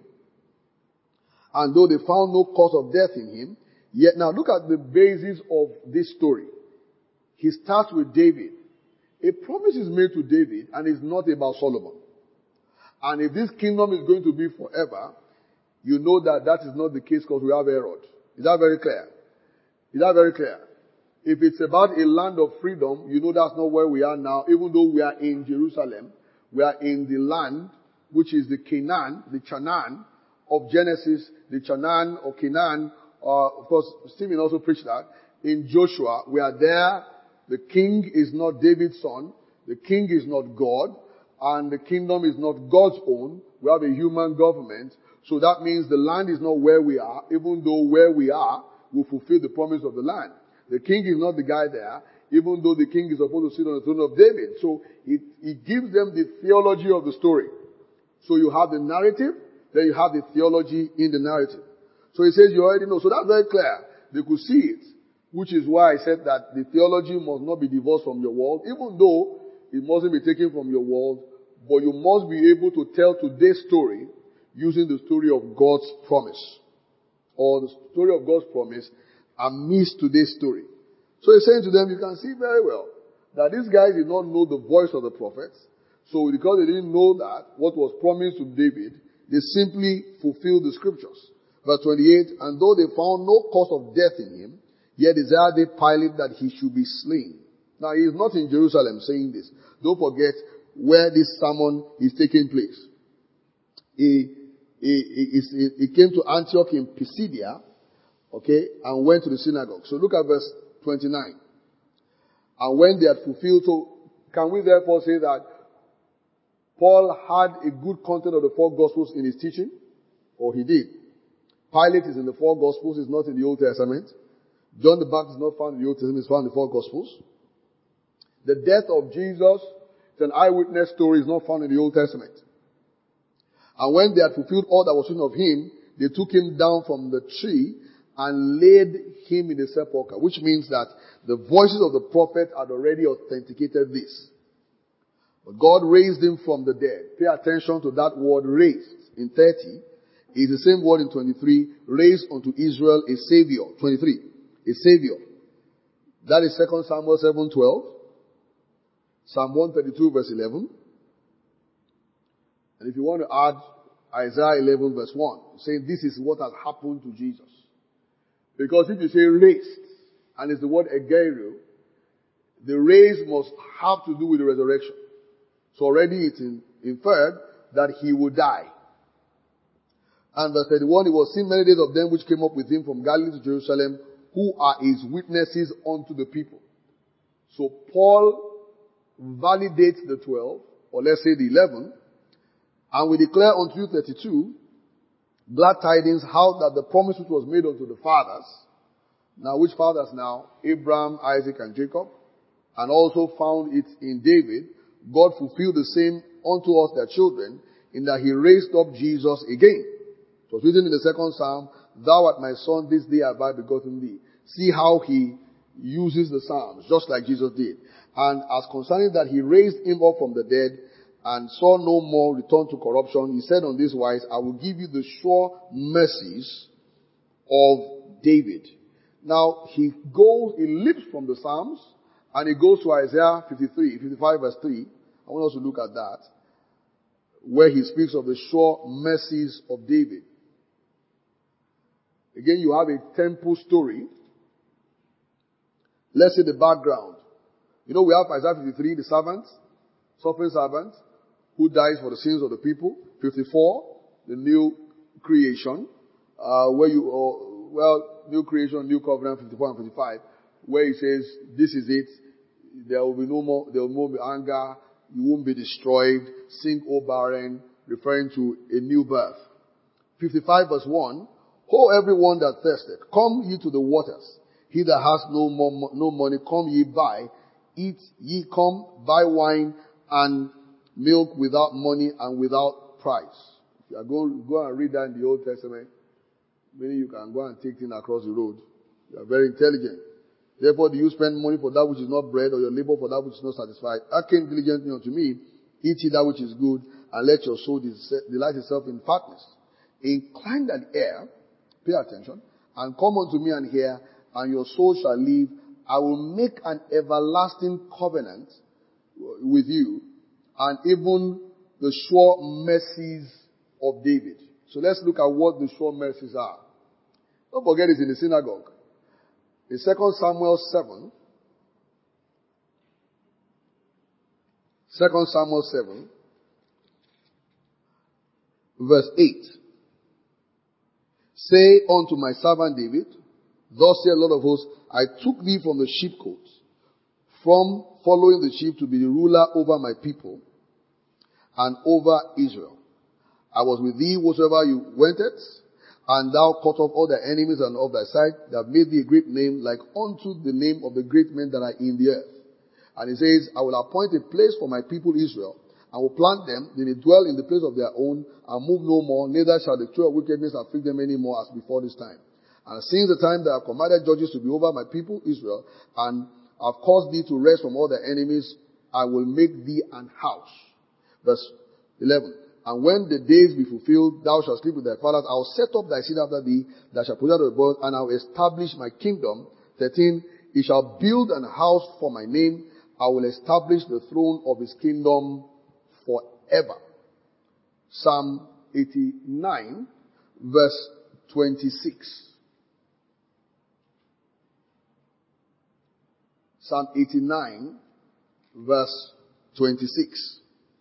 And though they found no cause of death in him, yet now look at the basis of this story. He starts with David. A promise is made to David, and it's not about Solomon. And if this kingdom is going to be forever, you know that that is not the case because we have Herod. Is that very clear? Is that very clear? If it's about a land of freedom, you know that's not where we are now. Even though we are in Jerusalem, we are in the land which is the Canaan, the Canaan of Genesis, the Canaan or Canaan. Uh, of course, Stephen also preached that. In Joshua, we are there. The king is not David's son. The king is not God. And the kingdom is not God's own. We have a human government. So that means the land is not where we are, even though where we are will fulfill the promise of the land. The king is not the guy there, even though the king is supposed to sit on the throne of David. So it, it gives them the theology of the story. So you have the narrative, then you have the theology in the narrative. So he says you already know. So that's very clear. They could see it, which is why I said that the theology must not be divorced from your world, even though it mustn't be taken from your world, but you must be able to tell today's story using the story of God's promise, or the story of God's promise amidst today's story. So he's saying to them, you can see very well that these guys did not know the voice of the prophets. So because they didn't know that, what was promised to David, they simply fulfilled the scriptures. Verse twenty-eight, and though they found no cause of death in him, yet desired they Pilate that he should be slain. Now he is not in Jerusalem saying this. Don't forget where this sermon is taking place. He, he, he, he came to Antioch in Pisidia, okay, and went to the synagogue. So look at verse twenty-nine. And when they had fulfilled, so can we therefore say that Paul had a good content of the four Gospels in his teaching? Or he did. Pilate is in the four Gospels, is not in the Old Testament. John the Baptist is not found in the Old Testament, is found in the four Gospels. The death of Jesus, it's an eyewitness story, is not found in the Old Testament. And when they had fulfilled all that was written of him, they took him down from the tree and laid him in the sepulchre, which means that the voices of the prophet had already authenticated this. But God raised him from the dead. Pay attention to that word raised in thirty. Is the same word in twenty-three, raised unto Israel a savior. twenty-three, a savior. That is Second Samuel seven twelve. Psalm one thirty-two verse eleven. And if you want to add Isaiah eleven verse one, saying this is what has happened to Jesus. Because if you say raised, and it's the word egeru, the raised must have to do with the resurrection. So already it's in, inferred that he would die. And verse thirty-one, it was seen many days of them which came up with him from Galilee to Jerusalem, who are his witnesses unto the people. So Paul validates the twelve, or let's say the eleven, and we declare unto you thirty-two, glad tidings, how that the promise which was made unto the fathers, now which fathers now? Abraham, Isaac, and Jacob, and also found it in David, God fulfilled the same unto us their children, in that he raised up Jesus again. It was written in the second Psalm, thou art my son, this day have I begotten thee. See how he uses the Psalms, just like Jesus did. And as concerning that he raised him up from the dead, and saw no more return to corruption, he said on this wise, I will give you the sure mercies of David. Now, he goes, he leaps from the Psalms, and he goes to Isaiah fifty-three, fifty-five verse three. I want us to look at that, where he speaks of the sure mercies of David. Again, you have a temple story. Let's see the background. You know, we have Isaiah fifty-three, the servant, suffering servant, who dies for the sins of the people. fifty-four, the new creation, uh, where you, uh, well, new creation, new covenant, fifty-four and fifty-five, where he says, this is it. There will be no more, there will be anger. You won't be destroyed. Sing, O barren, referring to a new birth. fifty-five verse one, Ho, everyone that thirsteth, come ye to the waters. He that has no more, no money, come ye buy. Eat ye, come buy wine and milk without money and without price. If you are going, go and read that in the Old Testament, meaning you can go and take things across the road. You are very intelligent. Therefore, do you spend money for that which is not bread, or your labor for that which is not satisfied? Hearken diligently unto me. Eat ye that which is good, and let your soul delight itself in fatness. Incline that ear, pay attention, and come unto me and hear, and your soul shall live. I will make an everlasting covenant with you, and even the sure mercies of David. So let's look at what the sure mercies are. Don't forget it's in the synagogue. In Second Samuel seven, Second Samuel seven, verse eight. Say unto my servant David, thus saith the Lord of hosts, I took thee from the sheepcotes, from following the sheep, to be the ruler over my people and over Israel. I was with thee whatsoever you wentest, and thou cut off all thy enemies and of thy sight, that have made thee a great name, like unto the name of the great men that are in the earth. And he says, I will appoint a place for my people Israel, and will plant them, they may dwell in the place of their own, and move no more, neither shall the tree of wickedness afflict them any more as before this time. And since the time that I have commanded judges to be over my people Israel, and have caused thee to rest from all thy enemies, I will make thee an house. Verse eleven. And when the days be fulfilled, thou shalt sleep with thy fathers. I will set up thy seed after thee, that shall possess the birth, and I will establish my kingdom. thirteen. He shall build an house for my name. I will establish the throne of his kingdom forever. Psalm eighty-nine, verse twenty-six. Psalm eighty-nine, verse twenty-six.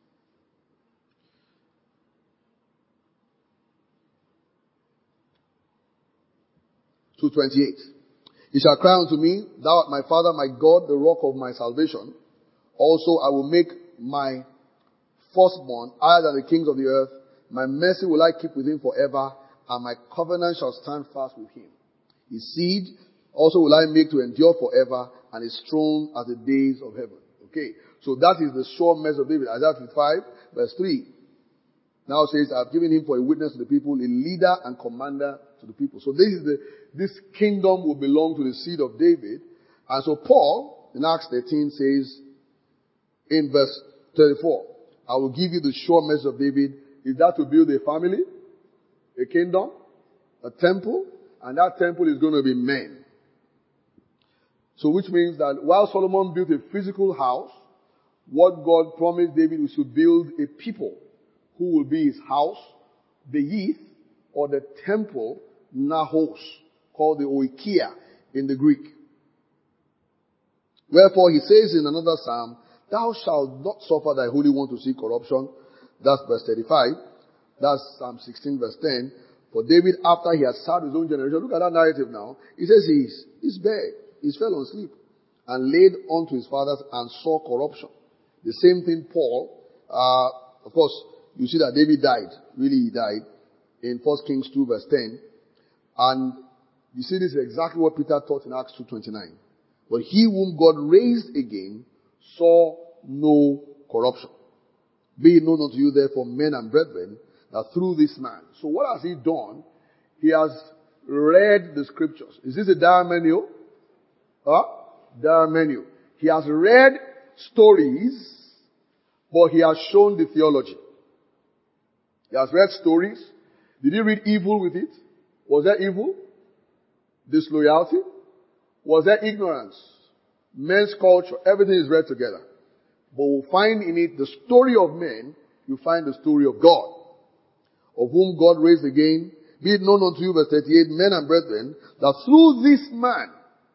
To twenty-eight. He shall cry unto me, thou art my Father, my God, the rock of my salvation. Also I will make my firstborn higher than the kings of the earth. My mercy will I keep with him forever, and my covenant shall stand fast with him. His seed also will I make to endure forever, and his throne as the days of heaven. Okay, so that is the sure mercy of David. Isaiah fifty-five, verse three. Now says, I have given him for a witness to the people, a leader and commander to the people. So this is the, this kingdom will belong to the seed of David. And so Paul, in Acts thirteen, says, in verse thirty-four, I will give you the sure mercy of David. Is that to build a family, a kingdom, a temple? And that temple is going to be men. So which means that while Solomon built a physical house, what God promised David was to build a people who will be his house, the Yith, or the temple, Nahos, called the Oikia in the Greek. Wherefore he says in another psalm, thou shalt not suffer thy Holy One to see corruption. That's verse thirty-five. That's Psalm sixteen verse ten. For David, after he had served his own generation, look at that narrative now. He says he's, he's bed, he fell on sleep, and laid unto his fathers and saw corruption. The same thing Paul, uh, of course, you see that David died. Really, he died in First Kings two verse ten. And you see this is exactly what Peter taught in Acts two twenty-nine. But he whom God raised again saw no corruption. Be it known unto you therefore, men and brethren, that through this man. So what has he done? He has read the scriptures. Is this a diamenu? Huh? Diamenu. He has read stories, but he has shown the theology. He has read stories. Did he read evil with it? Was there evil? Disloyalty? Was there ignorance? Men's culture? Everything is read together. But we'll find in it the story of men. You find the story of God, of whom God raised again. Be it known unto you, verse thirty-eight, men and brethren, that through this man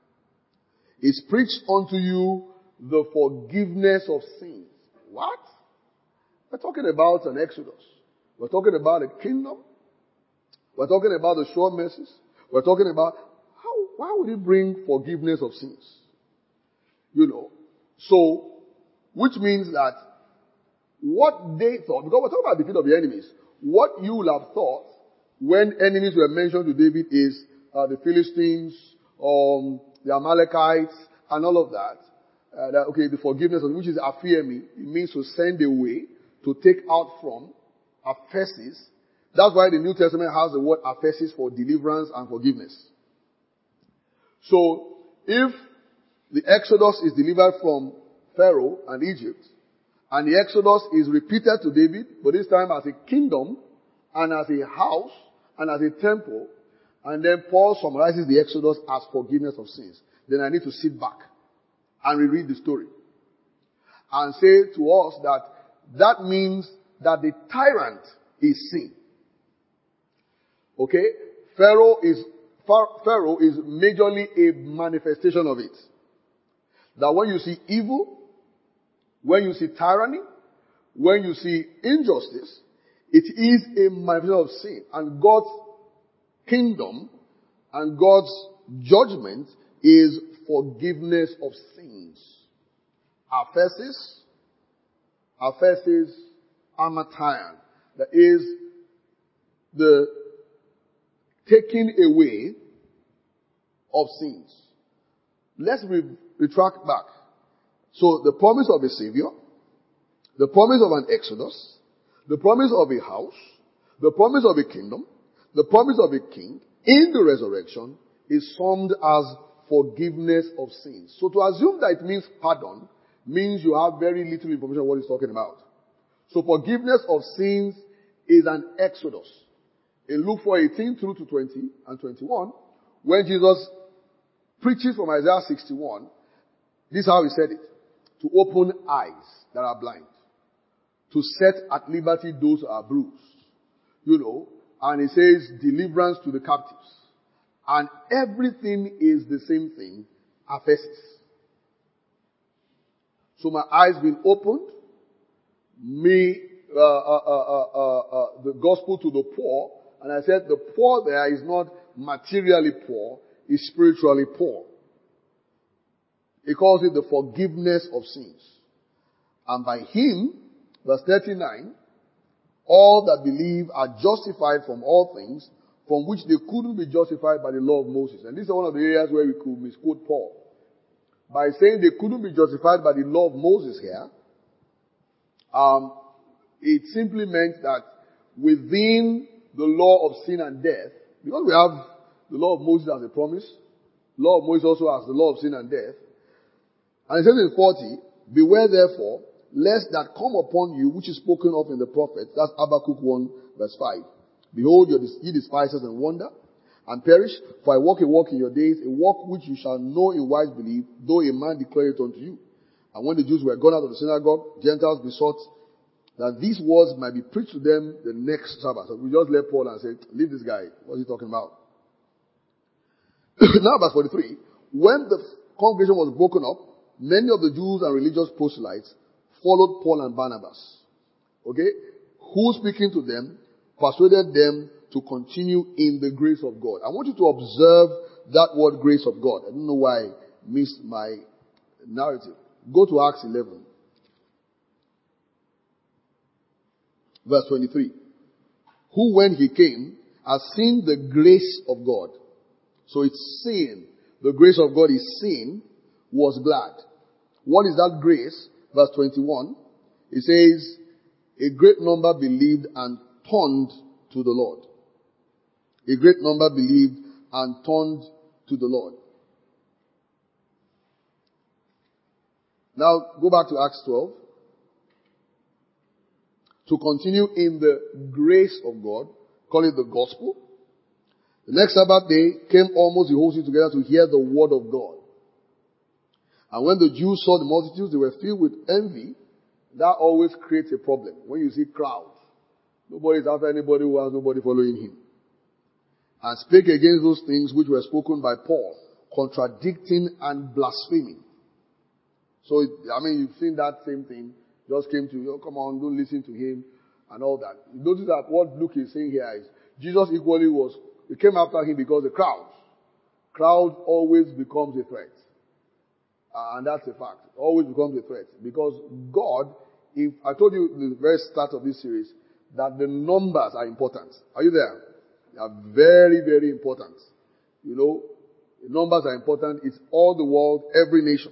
is preached unto you the forgiveness of sins. What? We're talking about an Exodus. We're talking about a kingdom. We're talking about the sure mercies. We're talking about how, why would it bring forgiveness of sins? You know. So, which means that what they thought, because we're talking about the defeat of the enemies, what you will have thought when enemies were mentioned to David is uh, the Philistines, um, the Amalekites, and all of that. Uh, that okay, the forgiveness of which is aphiemi, it means to send away, to take out from, aphesis. That's why the New Testament has the word aphesis for deliverance and forgiveness. So, if the Exodus is delivered from Pharaoh and Egypt, and the Exodus is repeated to David, but this time as a kingdom, and as a house, and as a temple, and then Paul summarizes the Exodus as forgiveness of sins, then I need to sit back and reread the story and say to us that that means that the tyrant is sin. Okay? Pharaoh is, Pharaoh is majorly a manifestation of it. That when you see evil, when you see tyranny, when you see injustice, it is a manifestation of sin. And God's kingdom and God's judgment is forgiveness of sins. Aphesis, aphesis, amatian. That is the taking away of sins. Let's re- retract back. So the promise of a savior, the promise of an exodus, the promise of a house, the promise of a kingdom, the promise of a king in the resurrection is summed as forgiveness of sins. So to assume that it means pardon means you have very little information on what he's talking about. So forgiveness of sins is an exodus. In Luke four eighteen through to twenty and twenty-one, when Jesus preaches from Isaiah sixty-one, this is how he said it. To open eyes that are blind. To set at liberty those who are bruised. You know, and he says deliverance to the captives. And everything is the same thing, aphesis. So my eyes been opened, me, uh, uh, uh, uh, uh, the gospel to the poor, and I said the poor there is not materially poor, is spiritually poor. He calls it the forgiveness of sins. And by him, verse thirty-nine, all that believe are justified from all things from which they couldn't be justified by the law of Moses. And this is one of the areas where we could misquote Paul. By saying they couldn't be justified by the law of Moses here, um, it simply meant that within the law of sin and death, because we have the law of Moses as a promise, the law of Moses also has the law of sin and death. And it says in forty, beware therefore, lest that come upon you, which is spoken of in the prophets. That's Habakkuk one verse five. Behold, ye despisers and wonder, and perish, for I walk a walk in your days, a walk which you shall know in wise belief, though a man declare it unto you. And when the Jews were gone out of the synagogue, Gentiles besought that these words might be preached to them the next Sabbath. So we just left Paul and said, leave this guy. What's he talking about? Now verse forty-three. When the congregation was broken up, many of the Jews and religious proselytes followed Paul and Barnabas. Okay? Who speaking to them persuaded them to continue in the grace of God. I want you to observe that word grace of God. I don't know why I missed my narrative. Go to Acts eleven. Verse twenty-three. Who when he came has seen the grace of God. So it's seen. The grace of God is seen, was glad. What is that grace? Verse twenty-one. It says, a great number believed and turned to the Lord. A great number believed and turned to the Lord. Now, go back to Acts twelve. To continue in the grace of God, call it the gospel. The next Sabbath day came almost the whole city together to hear the word of God. And when the Jews saw the multitudes, they were filled with envy. That always creates a problem. When you see crowds, nobody is after anybody who has nobody following him. And spake against those things which were spoken by Paul, contradicting and blaspheming. So, I mean, you've seen that same thing. Just came to you, oh, come on, don't listen to him, and all that. You notice that what Luke is saying here is, Jesus equally was, he came after him because the crowds. Crowd always becomes a threat. Uh, and that's a fact. Always becomes a threat. Because God, if I told you in the very start of this series, that the numbers are important. Are you there? They are very, very important. You know, the numbers are important. It's all the world, every nation.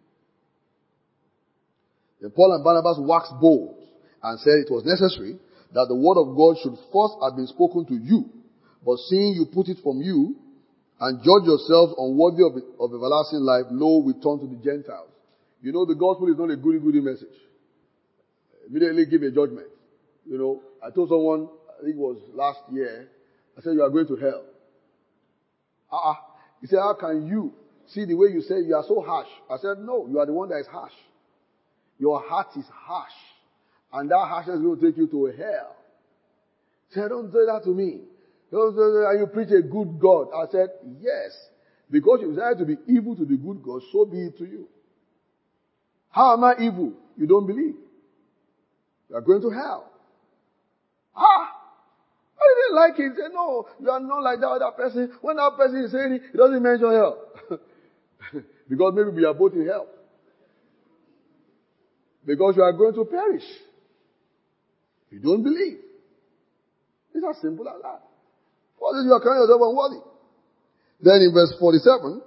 Then Paul and Barnabas waxed bold and said it was necessary that the word of God should first have been spoken to you. But seeing you put it from you and judge yourselves unworthy of, of everlasting life, lo, we turn to the Gentiles. You know, the gospel is not a goody-goody message. Immediately give a judgment. You know, I told someone, I think it was last year, I said, you are going to hell. Ah, uh-uh. He said, how can you see the way you say you are so harsh? I said, no, you are the one that is harsh. Your heart is harsh. And that harshness is going to take you to hell. He said, don't say that to me. Don't say that, and you preach a good God. I said, yes. Because you desire to be evil to the good God, so be it to you. How am I evil? You don't believe. You are going to hell. Ah! I didn't like it. He said, no, you are not like that other person. When that person is saying it, he doesn't mention hell. Because maybe we are both in hell. Because you are going to perish. You don't believe. It's as simple as that. What is you are carrying yourself unworthy? Then in verse forty-seven,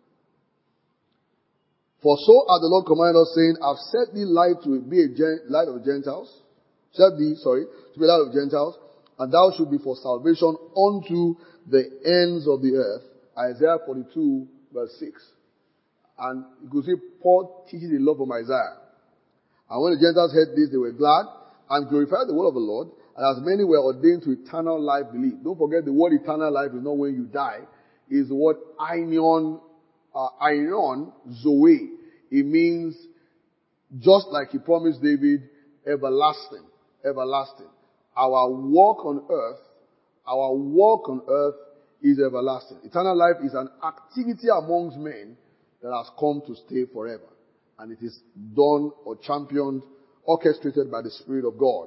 for so hath the Lord commanded us, saying, I've set thee light to be a gen- light of the Gentiles. Set thee, sorry, to be a light of the Gentiles, and thou should be for salvation unto the ends of the earth. Isaiah forty-two, verse six. And you could see Paul teaches a lot from Isaiah. And when the Gentiles heard this, they were glad and glorified the word of the Lord. And as many were ordained to eternal life, believed. Don't forget the word eternal life is not when you die. It's the word aion, uh, aion, zoe. It means, just like he promised David, everlasting, everlasting. Our walk on earth, our walk on earth is everlasting. Eternal life is an activity amongst men that has come to stay forever. And it is done or championed, orchestrated by the Spirit of God.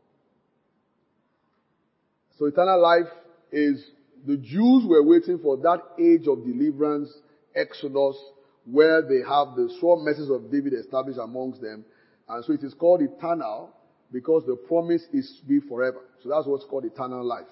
So eternal life is, the Jews were waiting for that age of deliverance, Exodus, where they have the sure message of David established amongst them. And so it is called eternal because the promise is to be forever. So that's what's called eternal life.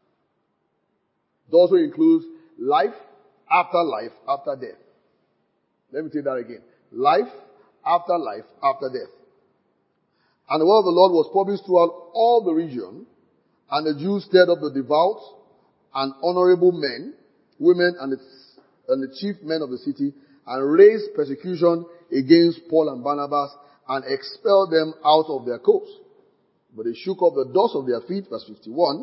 It also includes life after life after death. Let me say that again. Life after life after death. And the word of the Lord was published throughout all the region. And the Jews stirred up the devout and honorable men, women, and the, and the chief men of the city, and raised persecution against Paul and Barnabas, and expelled them out of their coast. But they shook up the dust of their feet, verse fifty-one,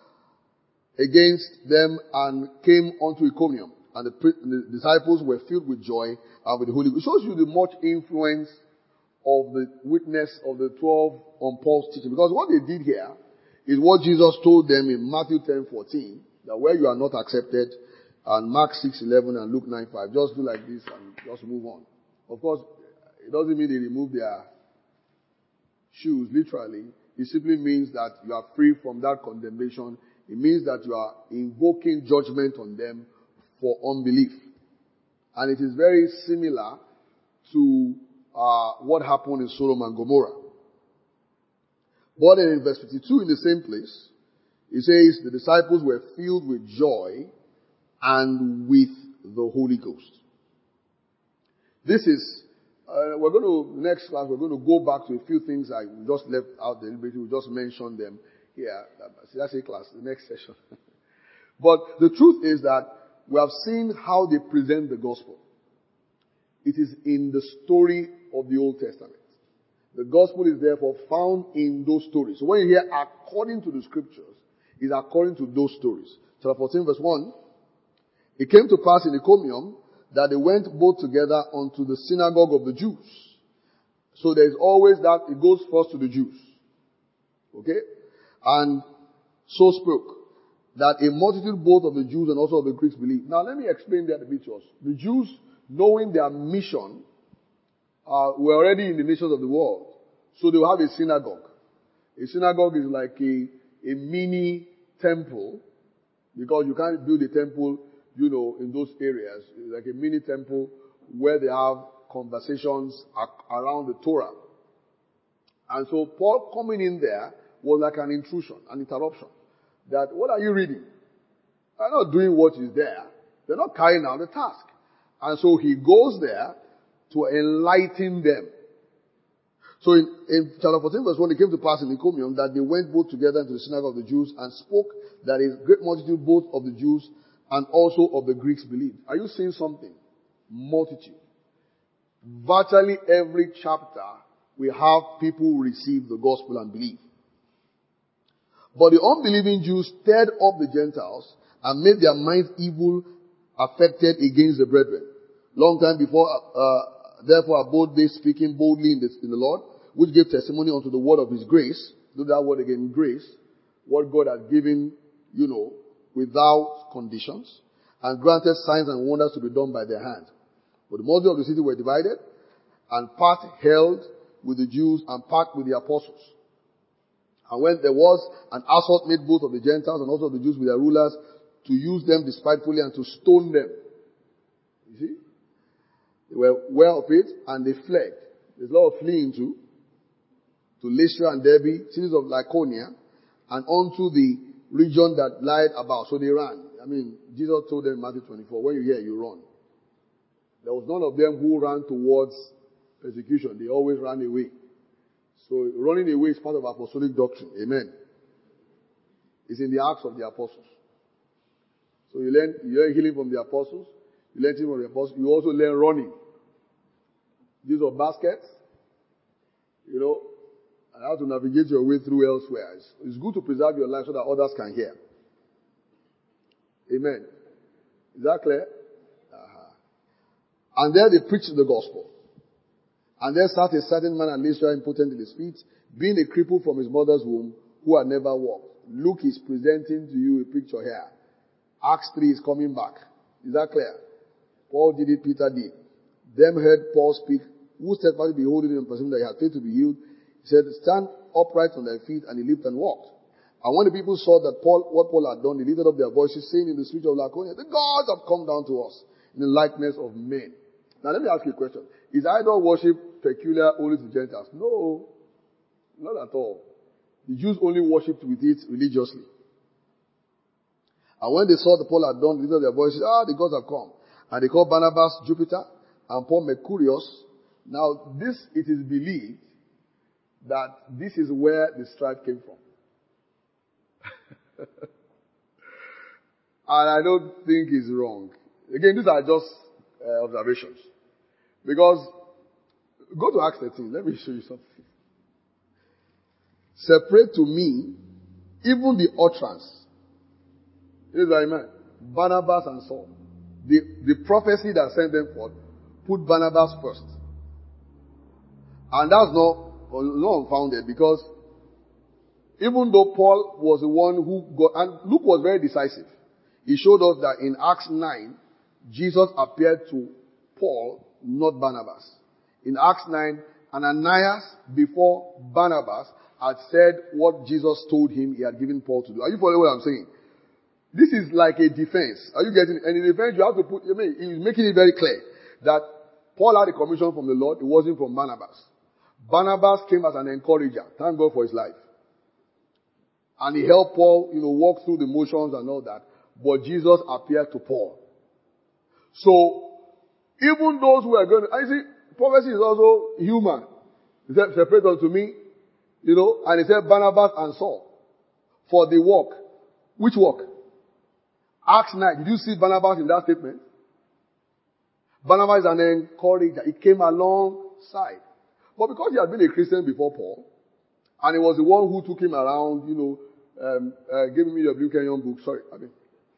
against them, and came unto Iconium. And the, the disciples were filled with joy and with the Holy Ghost. It shows you the much influence of the witness of the twelve on Paul's teaching. Because what they did here is what Jesus told them in Matthew ten fourteen, that where you are not accepted, and Mark six eleven and Luke nine five, just do like this and just move on. Of course, it doesn't mean they remove their shoes, literally. It simply means that you are free from that condemnation. It means that you are invoking judgment on them for unbelief. And it is very similar to uh, what happened in Sodom and Gomorrah. But then in verse fifty-two, in the same place, it says, the disciples were filled with joy and with the Holy Ghost. This is, uh, we're going to, next class, we're going to go back to a few things I just left out deliberately. We just mentioned them here. That's a class, the next session. But the truth is that we have seen how they present the gospel. It is in the story of the Old Testament. The gospel is therefore found in those stories. So when you hear according to the scriptures, it's according to those stories. Chapter fourteen verse one. It came to pass in Iconium that they went both together unto the synagogue of the Jews. So there's always that, it goes first to the Jews. Okay? And so spoke that a multitude both of the Jews and also of the Greeks believed. Now let me explain that a bit to us. The Jews, knowing their mission, Uh, we're already in the nations of the world. So they will have a synagogue. A synagogue is like a, a mini temple, because you can't build a temple, you know, in those areas. It's like a mini temple where they have conversations ac- around the Torah. And so Paul coming in there was like an intrusion, an interruption. That, what are you reading? They're not doing what is there. They're not carrying out the task. And so he goes there to enlighten them. So in, in chapter fourteen verse one, it came to pass in Iconium that they went both together into the synagogue of the Jews and spoke that a great multitude both of the Jews and also of the Greeks believed. Are you seeing something? Multitude. Virtually every chapter, we have people who receive the gospel and believe. But the unbelieving Jews stirred up the Gentiles and made their minds evil, affected against the brethren. Long time before, uh, therefore abode they speaking boldly in the, in the Lord, which gave testimony unto the word of his grace. Do that word again, grace. What God had given, you know, without conditions, and granted signs and wonders to be done by their hands. But the multitude of the city were divided, and part held with the Jews and part with the apostles. And when there was an assault made both of the Gentiles and also of the Jews with their rulers to use them despitefully and to stone them. You see? They were aware of it and they fled. There's a lot of fleeing too. To Lystra and Derbe, cities of Lycaonia, and unto the region that lied about. So they ran. I mean, Jesus told them in Matthew twenty-four, when you hear, you run. There was none of them who ran towards persecution. They always ran away. So running away is part of apostolic doctrine. Amen. It's in the Acts of the Apostles. So you learn, you learn healing from the apostles. You learn healing from the apostles. You also learn running. These are baskets. You know, and how to navigate your way through elsewhere. It's, it's good to preserve your life so that others can hear. Amen. Is that clear? Uh-huh. And there they preached the gospel. And there sat a certain man at Lystra, impotent in his feet, being a cripple from his mother's womb, who had never walked. Luke is presenting to you a picture here. Acts three is coming back. Is that clear? Paul did it, Peter did. Them heard Paul speak, who steadfastly beholding him and perceiving that he had faith to be healed. He said, stand upright on their feet, and he leaped and walked. And when the people saw that Paul, what Paul had done, they lifted up their voices, saying in the street of Lycaonia, the gods have come down to us in the likeness of men. Now let me ask you a question. Is idol worship peculiar only to Gentiles? No, not at all. The Jews only worshipped with it religiously. And when they saw that Paul had done, they lifted up their voices, ah, the gods have come. And they called Barnabas Jupiter and Paul Mercurius. Now this, it is believed that this is where the strife came from. And I don't think it's wrong. Again, these are just uh, observations. Because, go to Acts thirteen, let me show you something. Separate to me, even the utterance. Here's what I mean. Barnabas and Saul. The, the prophecy that sent them forth, put Barnabas first. And that's not, not unfounded, because even though Paul was the one who got, and Luke was very decisive. He showed us that in Acts nine, Jesus appeared to Paul, not Barnabas. In Acts nine, Ananias, before Barnabas, had said what Jesus told him he had given Paul to do. Are you following what I'm saying? This is like a defense. Are you getting it? And in defense, you have to put, I mean, he's making it very clear that Paul had a commission from the Lord. It wasn't from Barnabas. Barnabas came as an encourager. Thank God for his life. And he helped Paul, you know, walk through the motions and all that. But Jesus appeared to Paul. So, even those who are going to, I see, prophecy is also human. He said, separate unto me, you know, and he said Barnabas and Saul for the work. Which work? Acts nine. Did you see Barnabas in that statement? Barnabas is an encourager. He came alongside. But because he had been a Christian before Paul, and he was the one who took him around, you know, um, uh, gave me your Blue Kenyon book. Sorry, I mean.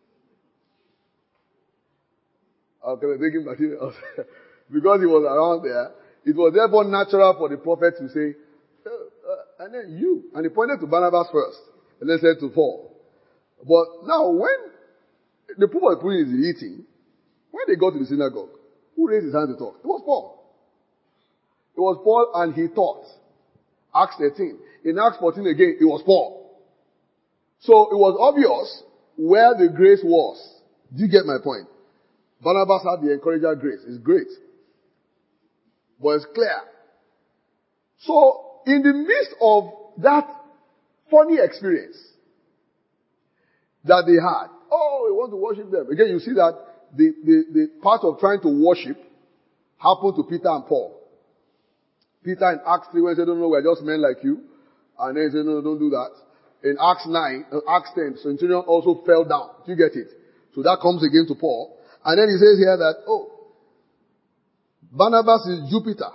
Okay, we're taking materials. Because he was around there, it was therefore natural for the prophet to say, uh, uh, and then you. And he pointed to Barnabas first, and then said to Paul. But now, when the people were putting his eating, when they got to the synagogue, who raised his hand to talk? It was Paul. It was Paul, and he taught. Acts thirteen. In Acts fourteen again, it was Paul. So it was obvious where the grace was. Do you get my point? Barnabas had the encourager grace. It's great. But it's clear. So, in the midst of that funny experience, that they had. Oh, we want to worship them. Again, you see that the, the, the part of trying to worship happened to Peter and Paul. Peter in Acts three, when he said, no, no, we're just men like you. And then he said, no, no, don't do that. In Acts nine, uh, Acts ten, centurion also fell down. Do you get it? So that comes again to Paul. And then he says here that, oh, Barnabas is Jupiter.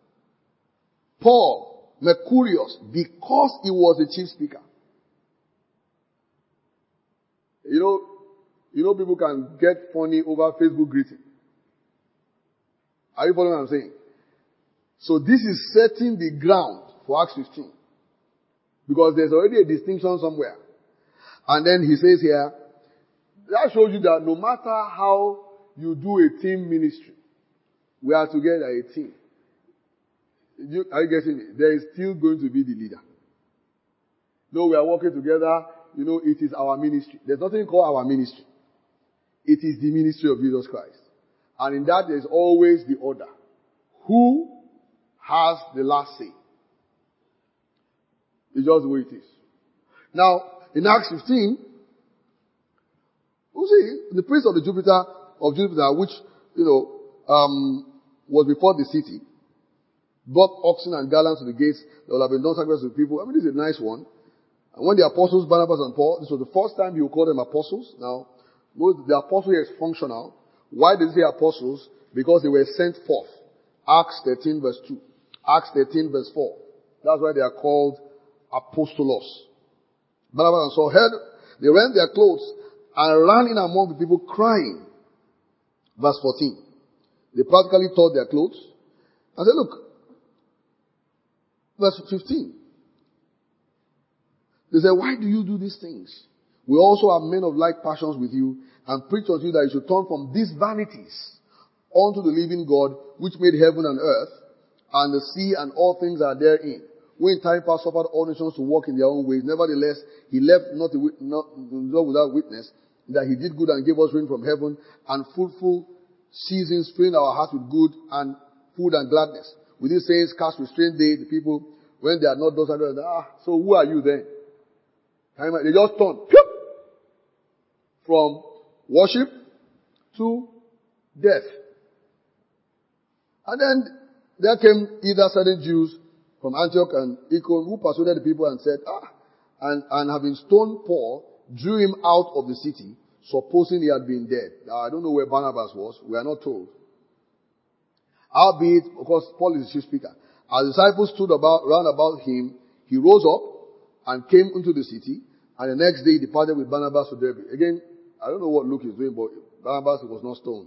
Paul, Mercurius, because he was the chief speaker. You know, you know people can get funny over Facebook greeting. Are you following what I'm saying? So this is setting the ground for Acts fifteen. Because there's already a distinction somewhere. And then he says here, that shows you that no matter how you do a team ministry, we are together a team. You, are you getting it? There is still going to be the leader. No, we are working together. You know, it is our ministry. There's nothing called our ministry. It is the ministry of Jesus Christ. And in that there's always the order. Who has the last say? It's just the way it is. Now, in Acts fifteen, you see, the priest of the Jupiter, of Jupiter, which, you know, um, was before the city, brought oxen and garlands to the gates. There will have been done sacrifices to people. I mean, this is a nice one. And when the apostles, Barnabas and Paul, this was the first time he would call them apostles. Now, the apostle here is functional. Why did he say apostles? Because they were sent forth. Acts thirteen verse two. Acts thirteen verse four. That's why they are called apostolos. Barnabas and Saul heard, they rent their clothes and ran in among the people crying. Verse fourteen. They practically tore their clothes and said, look, verse fifteen. They said, why do you do these things? We also are men of like passions with you, and preach unto you that you should turn from these vanities unto the living God, which made heaven and earth, and the sea and all things that are therein. Who in time past suffered all nations to walk in their own ways. Nevertheless, he left not, a, not, not without witness that he did good and gave us rain from heaven, and fruitful seasons, filling our hearts with good and food and gladness. With these sayings, cast restraint they, the people, when they are not those, ah, so who are you then? They just turn from worship to death. And then there came either certain Jews from Antioch and Icon who persuaded the people and said, ah, and, and having stoned Paul, drew him out of the city, supposing he had been dead. Now, I don't know where Barnabas was. We are not told. Albeit, of course, Paul is the chief speaker. As the disciples stood about, round about him, he rose up and came into the city, and the next day he departed with Barnabas to Derbe. Again, I don't know what Luke is doing, but Barnabas was not stoned.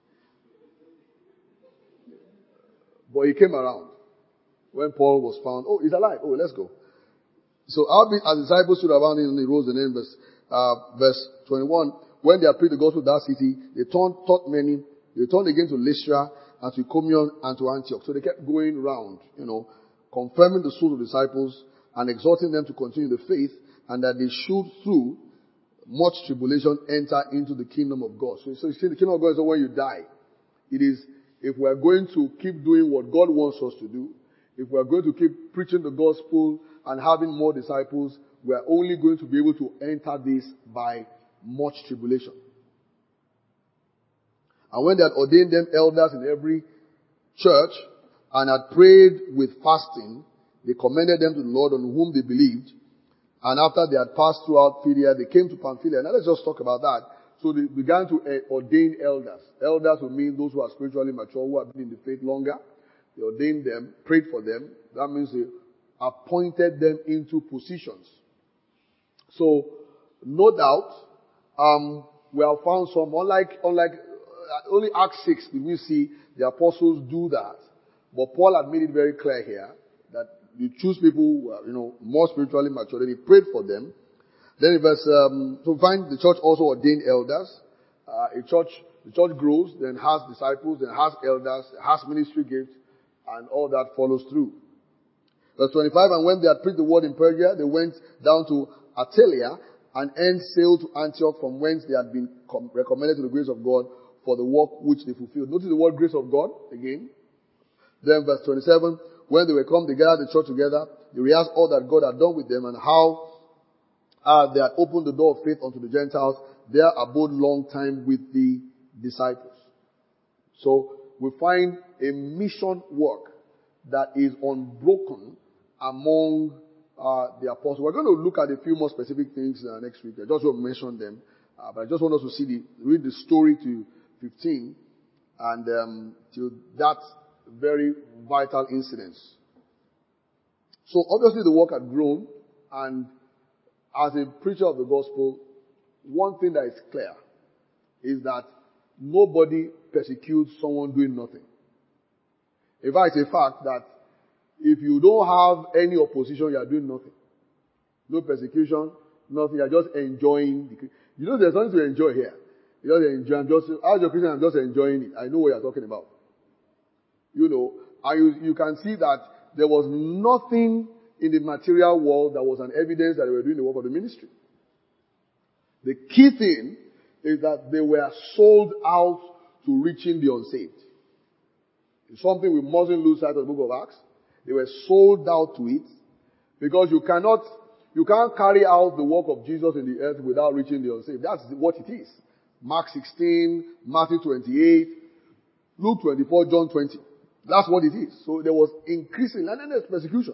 But he came around. When Paul was found, oh, he's alive. Oh, let's go. So albeit as the disciples stood around him, he rose and then verse, uh, verse twenty-one, when they had preached the gospel to that city, they turned, taught many, they turned again to Lystra and to Iconium and to Antioch. So they kept going round, you know, confirming the souls of the disciples and exhorting them to continue the faith, and that they should through much tribulation enter into the kingdom of God. So, so you see, the kingdom of God is not when you die. It is, if we are going to keep doing what God wants us to do, if we are going to keep preaching the gospel and having more disciples, we are only going to be able to enter this by much tribulation. And when they had ordained them elders in every church and had prayed with fasting, they commended them to the Lord on whom they believed. And after they had passed throughout Phrygia, they came to Pamphylia. Now let's just talk about that. So they began to uh, ordain elders. Elders would mean those who are spiritually mature, who have been in the faith longer. They ordained them, prayed for them. That means they appointed them into positions. So, no doubt, um, we have found some, unlike, unlike, uh, only Acts six did we see the apostles do that. But Paul had made it very clear here that you choose people who are, you know, more spiritually mature. Then he prayed for them. Then in verse, um, so find the church also ordained elders. Uh, a church, the church grows, then has disciples, then has elders, has ministry gifts, and all that follows through. Verse twenty-five, and when they had preached the word in Persia, they went down to Attalia and then sailed to Antioch, from whence they had been com- recommended to the grace of God for the work which they fulfilled. Notice the word grace of God again. Then verse twenty-seven, when they were come, they gathered the church together. They rehearsed all that God had done with them and how uh, they had opened the door of faith unto the Gentiles. There abode long time with the disciples. So we find a mission work that is unbroken among uh, the apostles. We're going to look at a few more specific things uh, next week. I just want to mention them. Uh, but I just want us to see the, read the story to fifteen and um, to that very vital incident. So obviously the work had grown, and as a preacher of the gospel, one thing that is clear is that nobody persecutes someone doing nothing. In fact, it's a fact that if you don't have any opposition, you are doing nothing. No persecution, nothing. You are just enjoying the, you know there's nothing to enjoy here. You just enjoy, I'm just, as a Christian, I'm just enjoying it. I know what you're talking about. You know, and you, you can see that there was nothing in the material world that was an evidence that they were doing the work of the ministry. The key thing is that they were sold out to reaching the unsaved. It's something we mustn't lose sight of the book of Acts. They were sold out to it because you cannot, you can't carry out the work of Jesus in the earth without reaching the unsaved. That's what it is. Mark sixteen, Matthew twenty-eight, Luke twenty-four, John twenty. That's what it is. So there was increasing, and then there's persecution.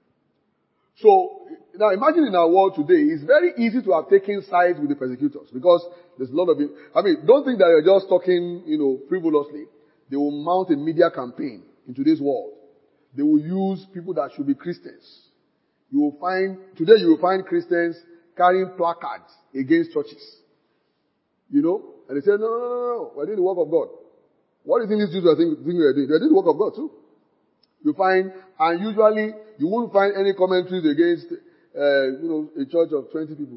So, now imagine in our world today, it's very easy to have taken sides with the persecutors because there's a lot of it. I mean, don't think that you're just talking, you know, frivolously. They will mount a media campaign in today's world. They will use people that should be Christians. You will find, today you will find Christians carrying placards against churches. You know? And they say, no, no, no, no, no, we're doing the work of God. What do you think these Jews are thinking we're doing? They're doing the work of God too. You find, and usually, you won't find any commentaries against, uh, you know, a church of twenty people.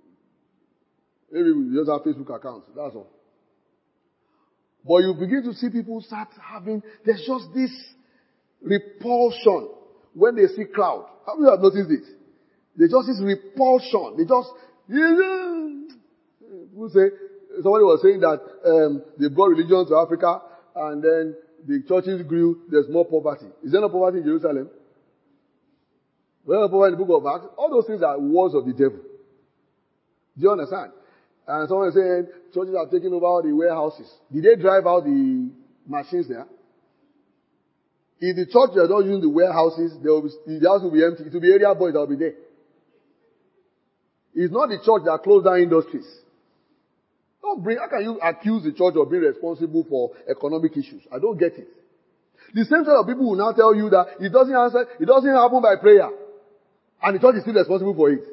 Maybe we just have Facebook accounts. That's all. But you begin to see people start having, there's just this repulsion when they see cloud. How many have noticed it? There's just this repulsion. They just, people say, somebody was saying that um, they brought religion to Africa and then the churches grew, there's more poverty. Is there no poverty in Jerusalem? Well, poverty in the book of Acts. All those things are words of the devil. Do you understand? And someone is saying churches are taking over all the warehouses. Did they drive out the machines there? If the church is not using the warehouses, there will be, the house will be empty. It will be area boys that will be there. It's not the church that closed down industries. Don't bring, how can you accuse the church of being responsible for economic issues? I don't get it. The same set of people will now tell you that it doesn't answer, it doesn't happen by prayer. And the church is still responsible for it.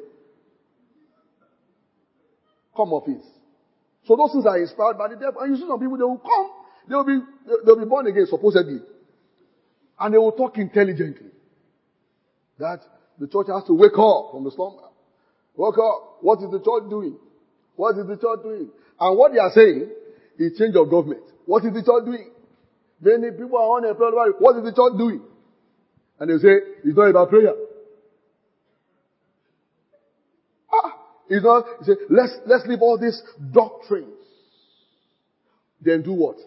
Come off it. So those things are inspired by the devil. And you see some people, they will come, they will be, they will be born again, supposedly. And they will talk intelligently. That the church has to wake up from the slumber. Wake up. What is the church doing? What is the church doing? And what they are saying is change of government. What is the church doing? Many people are unemployed. What is the church doing? And they say, it's not about prayer. Ah, it's not, they say, let's, let's leave all these doctrines. Then do what?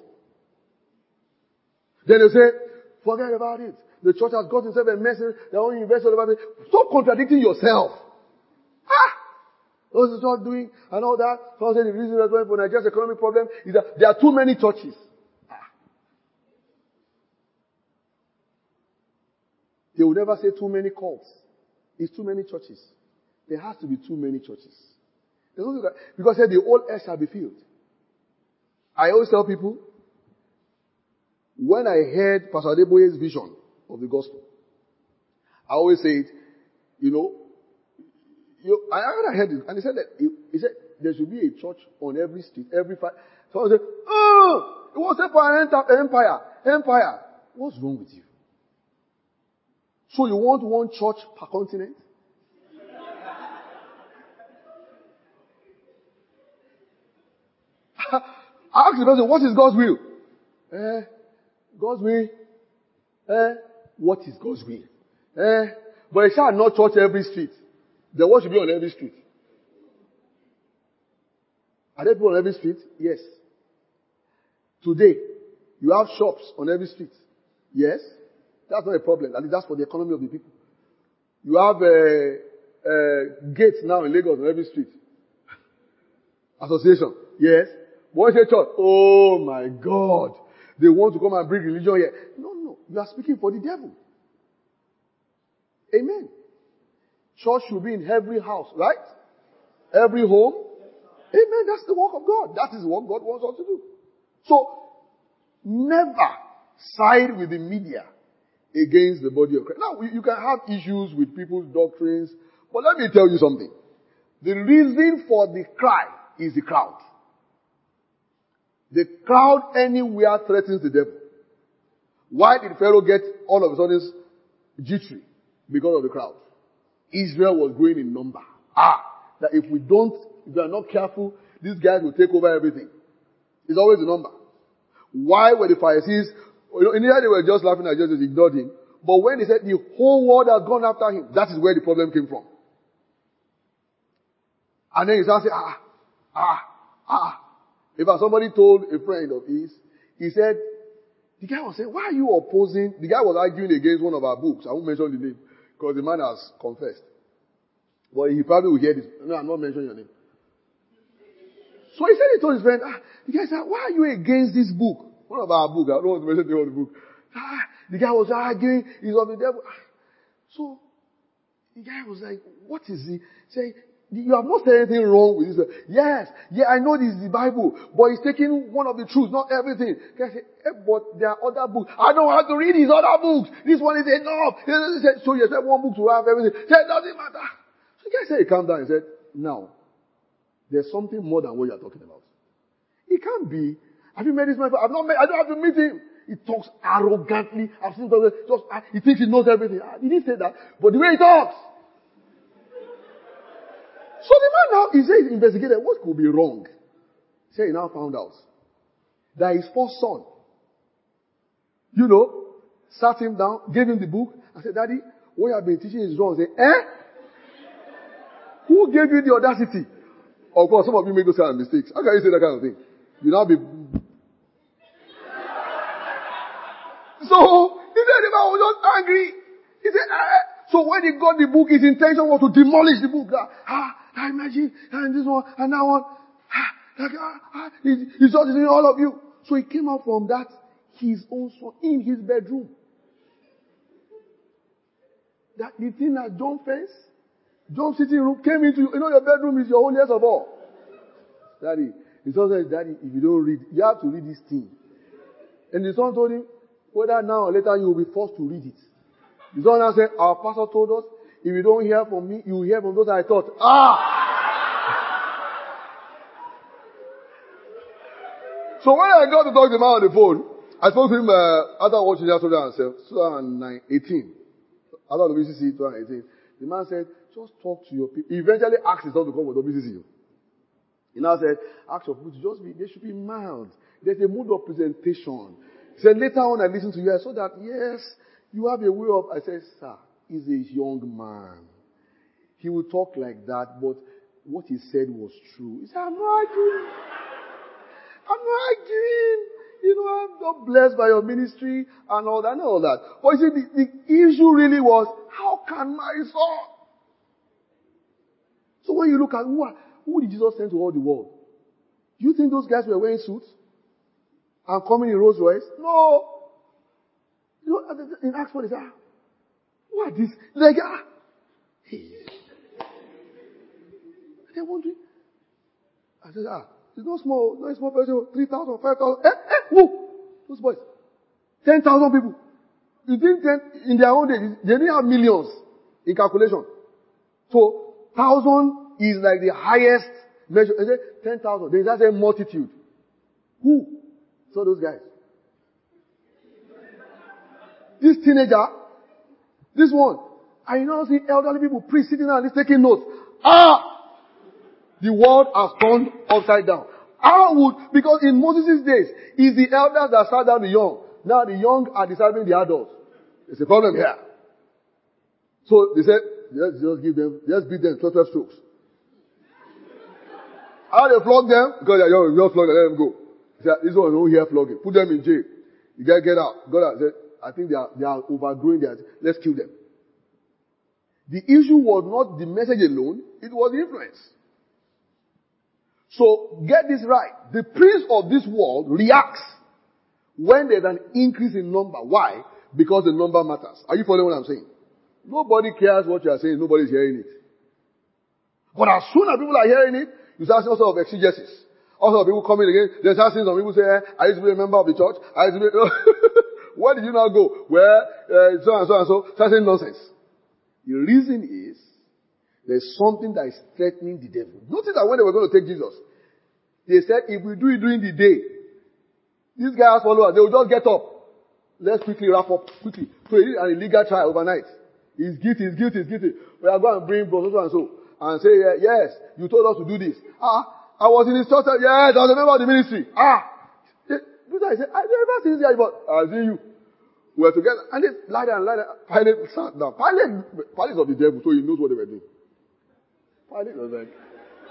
Then they say, forget about it. The church has got itself a message. They only invest all about it. Stop contradicting yourself. Ah! What is the church doing? And all that. Someone said the reason that's why for Nigeria's economic problem is that there are too many churches. Ah. They will never say too many cults. It's too many churches. There has to be too many churches. Because here the old earth shall be filled. I always tell people, when I heard Pastor Adeboye's vision of the gospel, I always said, you know, you, I, I heard it, and he said that, he, he said, there should be a church on every street, every five. Someone said, oh, it was for an empire, empire. What's wrong with you? So you want one church per continent? I asked the person, what is God's will? Eh, God's will. Eh, what is God's will? Eh, but it shall not touch every street. The word should be on every street. Are there people on every street? Yes. Today, you have shops on every street. Yes. That's not a problem. At least that's for the economy of the people. You have uh, uh, gates now in Lagos on every street. Association. Yes. What is a church? Oh my God. They want to come and bring religion here. No, no. You are speaking for the devil. Amen. Church should be in every house, right? Every home. Amen. That's the work of God. That is what God wants us to do. So, never side with the media against the body of Christ. Now, you can have issues with people's doctrines, but let me tell you something. The reason for the cry is the crowd. The crowd anywhere threatens the devil. Why did Pharaoh get all of a sudden jittery? Because of the crowd. Israel was growing in number. Ah, that if we don't, if we are not careful, these guys will take over everything. It's always the number. Why were the Pharisees, you know, in the end they were just laughing at Jesus, ignored him. But when they said the whole world has gone after him, that is where the problem came from. And then he started saying, ah, ah, ah. If somebody told a friend of his, he said, the guy was saying, why are you opposing? The guy was arguing against one of our books. I won't mention the name because the man has confessed. But he probably will hear this. No, I'm not mentioning your name. So he said he told his friend, ah, the guy said, why are you against this book? One of our books. I don't want to mention the name of the book. Ah, the guy was arguing, he's of the devil. So the guy was like, what is he? Saying, you have not said anything wrong with this. Yes, yeah, I know this is the Bible, but he's taking one of the truths, not everything. The guy said, eh, but there are other books. I don't have to read his other books. This one is enough. He said, so you said one book to have everything. He said, doesn't matter. So the guy said, he calmed down and said, now, there's something more than what you're talking about. It can't be. Have you met this man? I've not met, I don't have to meet him. He talks arrogantly. I've seen him just, he thinks he knows everything. He didn't say that. But the way he talks. So the man now, he said he investigated what could be wrong. He said he now found out that his first son, you know, sat him down, gave him the book, and said, Daddy, what you have been teaching is wrong. He said, eh? Who gave you the audacity? Of course, some of you make those kind of mistakes. How can you say that kind of thing? You now be... So, he said the man was just angry. He said, eh? So when he got the book, his intention was to demolish the book. Ah, I imagine, and this one, and that one. Ah, like, ah, ah, he's, he's just in all of you. So he came out from that, his own son, in his bedroom. That the thing that John fence, John sitting room came into, you know, your bedroom is your holiest of all. Daddy, his son said, Daddy, if you don't read, you have to read this thing. And the son told him, whether now or later you will be forced to read it. The son now said, our pastor told us, if you don't hear from me, you will hear from those I taught. Ah! So when I got to talk to the man on the phone, I spoke to him uh, after watching that twenty eighteen. After W C C twenty eighteen. The man said, just talk to your people. He eventually asked his son to come with W C C. He now said, ask your people to just be, they should be mild. There's a mood of presentation. He said, later on I listened to you, I saw that, yes, you have a way of, I said, sir, he's a young man. He will talk like that, but what he said was true. He said, I'm not arguing. I'm not arguing. You know, I'm not blessed by your ministry and all that and all that. But you see, the, the issue really was, how can my son? So when you look at who, are, who did Jesus send to all the world? Do you think those guys were wearing suits? And coming in Rolls Royce? No. You know, in Acts four, they say, ah, what is this? Like, ah, hey. They're wondering. I said, ah, it's not small, not a small person, three thousand, five thousand, eh, eh, who? Those boys. ten thousand people. You think ten, in their own days, they didn't have millions in calculation. So, thousand is like the highest measure. They say ten thousand. They just say multitude. Who? So those guys. This teenager, this one, I now see elderly people, priests sitting down and taking notes. Ah! The world has turned upside down. How would, because in Moses' days, it's the elders that sat down the young. Now the young are discipling the adults. There's a problem here. So they said, let's just give them, let's beat them twelve, twelve strokes. How they flog them? Because they're young, you just flog them, let them go. He said, this one don't hear flogging. Put them in jail. You guys get out. Got out. Said, I think they are, they are overgrowing. They are, let's kill them. The issue was not the message alone, it was the influence. So, get this right. The prince of this world reacts when there's an increase in number. Why? Because the number matters. Are you following what I'm saying? Nobody cares what you are saying, nobody's hearing it. But as soon as people are hearing it, you start seeing all sorts of exegesis. All sorts of people coming again. Then start seeing some people say, eh, I used to be a member of the church. I used to be... Where did you now go? Where, uh, so and so and so. Start saying nonsense. The reason is, there's something that is threatening the devil. Notice that when they were going to take Jesus, they said, if we do it during the day, these guys followers, they will just get up. Let's quickly wrap up, quickly. So it is an illegal trial overnight. He's guilty, he's guilty, he's guilty. We are going to bring bro so and so. And say, yeah, yes, you told us to do this. Ah, I was in his church. Yes, I was a member of the ministry. Ah. Peter said, I never seen this guy, but I see you. We were together. And they lied and lied. Pilate sat down. Pilate, Pilate is of the devil, so he knows what they were doing. Pilate was like,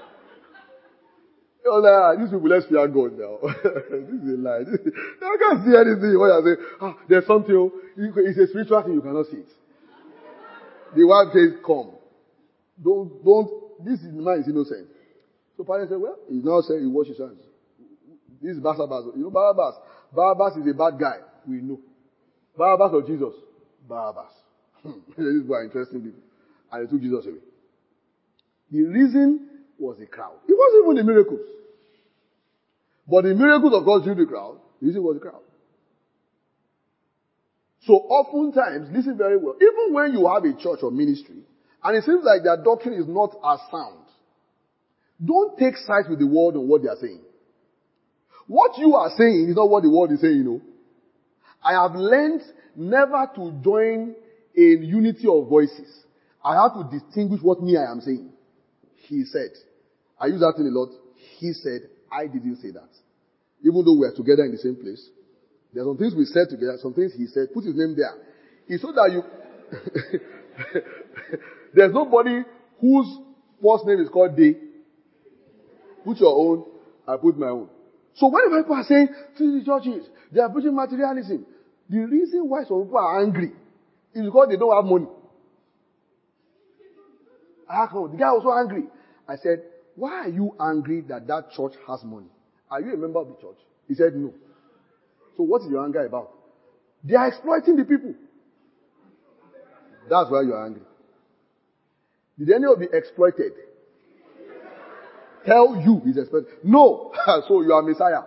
he was like, ah, these people, let's fear God now. This is a lie. This is, I can't see anything. What you're saying, ah, there's something, it's a spiritual thing, you cannot see it. The wife says, come. Don't, don't, this is, man is innocent. So Pilate said, well, he's now saying he washes his hands. This is Barabbas. You know Barabbas? Barabbas is a bad guy. We know. Barabbas or Jesus? Barabbas. These were interesting people. And they took Jesus away. The reason was the crowd. It wasn't even the miracles. But the miracles, of course, drew the crowd. The reason was the crowd. So oftentimes, listen very well, even when you have a church or ministry, and it seems like their doctrine is not as sound, don't take sides with the world on what they are saying. What you are saying is not what the world is saying, you know. I have learned never to join a unity of voices. I have to distinguish what me I am saying. He said. I use that thing a lot. He said, I didn't say that. Even though we are together in the same place. There are some things we said together, some things he said. Put his name there. It's so that you... There's nobody whose first name is called Day. Put your own, I put my own. So when people are saying, see the churches, they are preaching materialism. The reason why some people are angry is because they don't have money. I asked him, the guy was so angry. I said, why are you angry that that church has money? Are you a member of the church? He said, no. So what is your anger about? They are exploiting the people. That's why you are angry. Did any of you be exploited? Tell you he's exploited. No. So you are Messiah.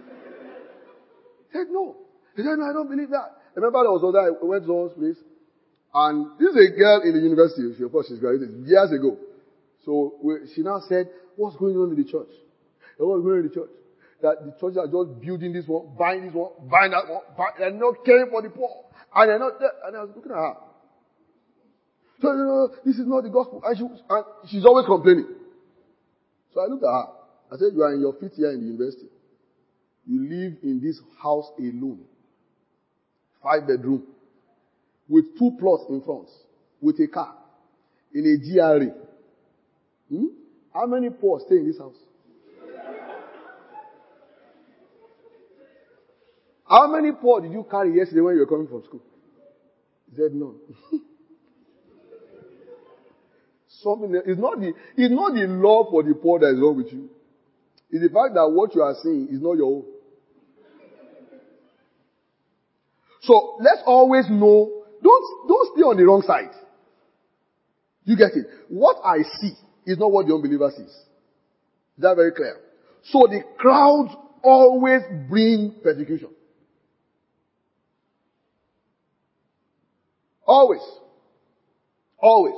He said no. He said, no, I don't believe that. Remember there was one day I went to someone's place. And this is a girl in the university. She, of course, she's graduated years ago. So we, she now said, what's going on in the church? What's going on in the church? That the churches are just building this one, buying this one, buying that one. Buying, they're not caring for the poor. And they're not there. And I was looking at her. So, no, no, no, this is not the gospel. And, she, and she's always complaining. So I looked at her. I said, you are in your fifth year in the university. You live in this house alone. Five bedroom. With two plots in front. With a car. In a G R A. Hmm? How many poor stay in this house? How many poor did you carry yesterday when you were coming from school? He said none. Something else. It's not the, it's not the love for the poor that is wrong with you. It's the fact that what you are saying is not your own. So let's always know, don't, don't stay on the wrong side. You get it? What I see is not what the unbeliever sees. Is that very clear? So the crowds always bring persecution. Always. Always.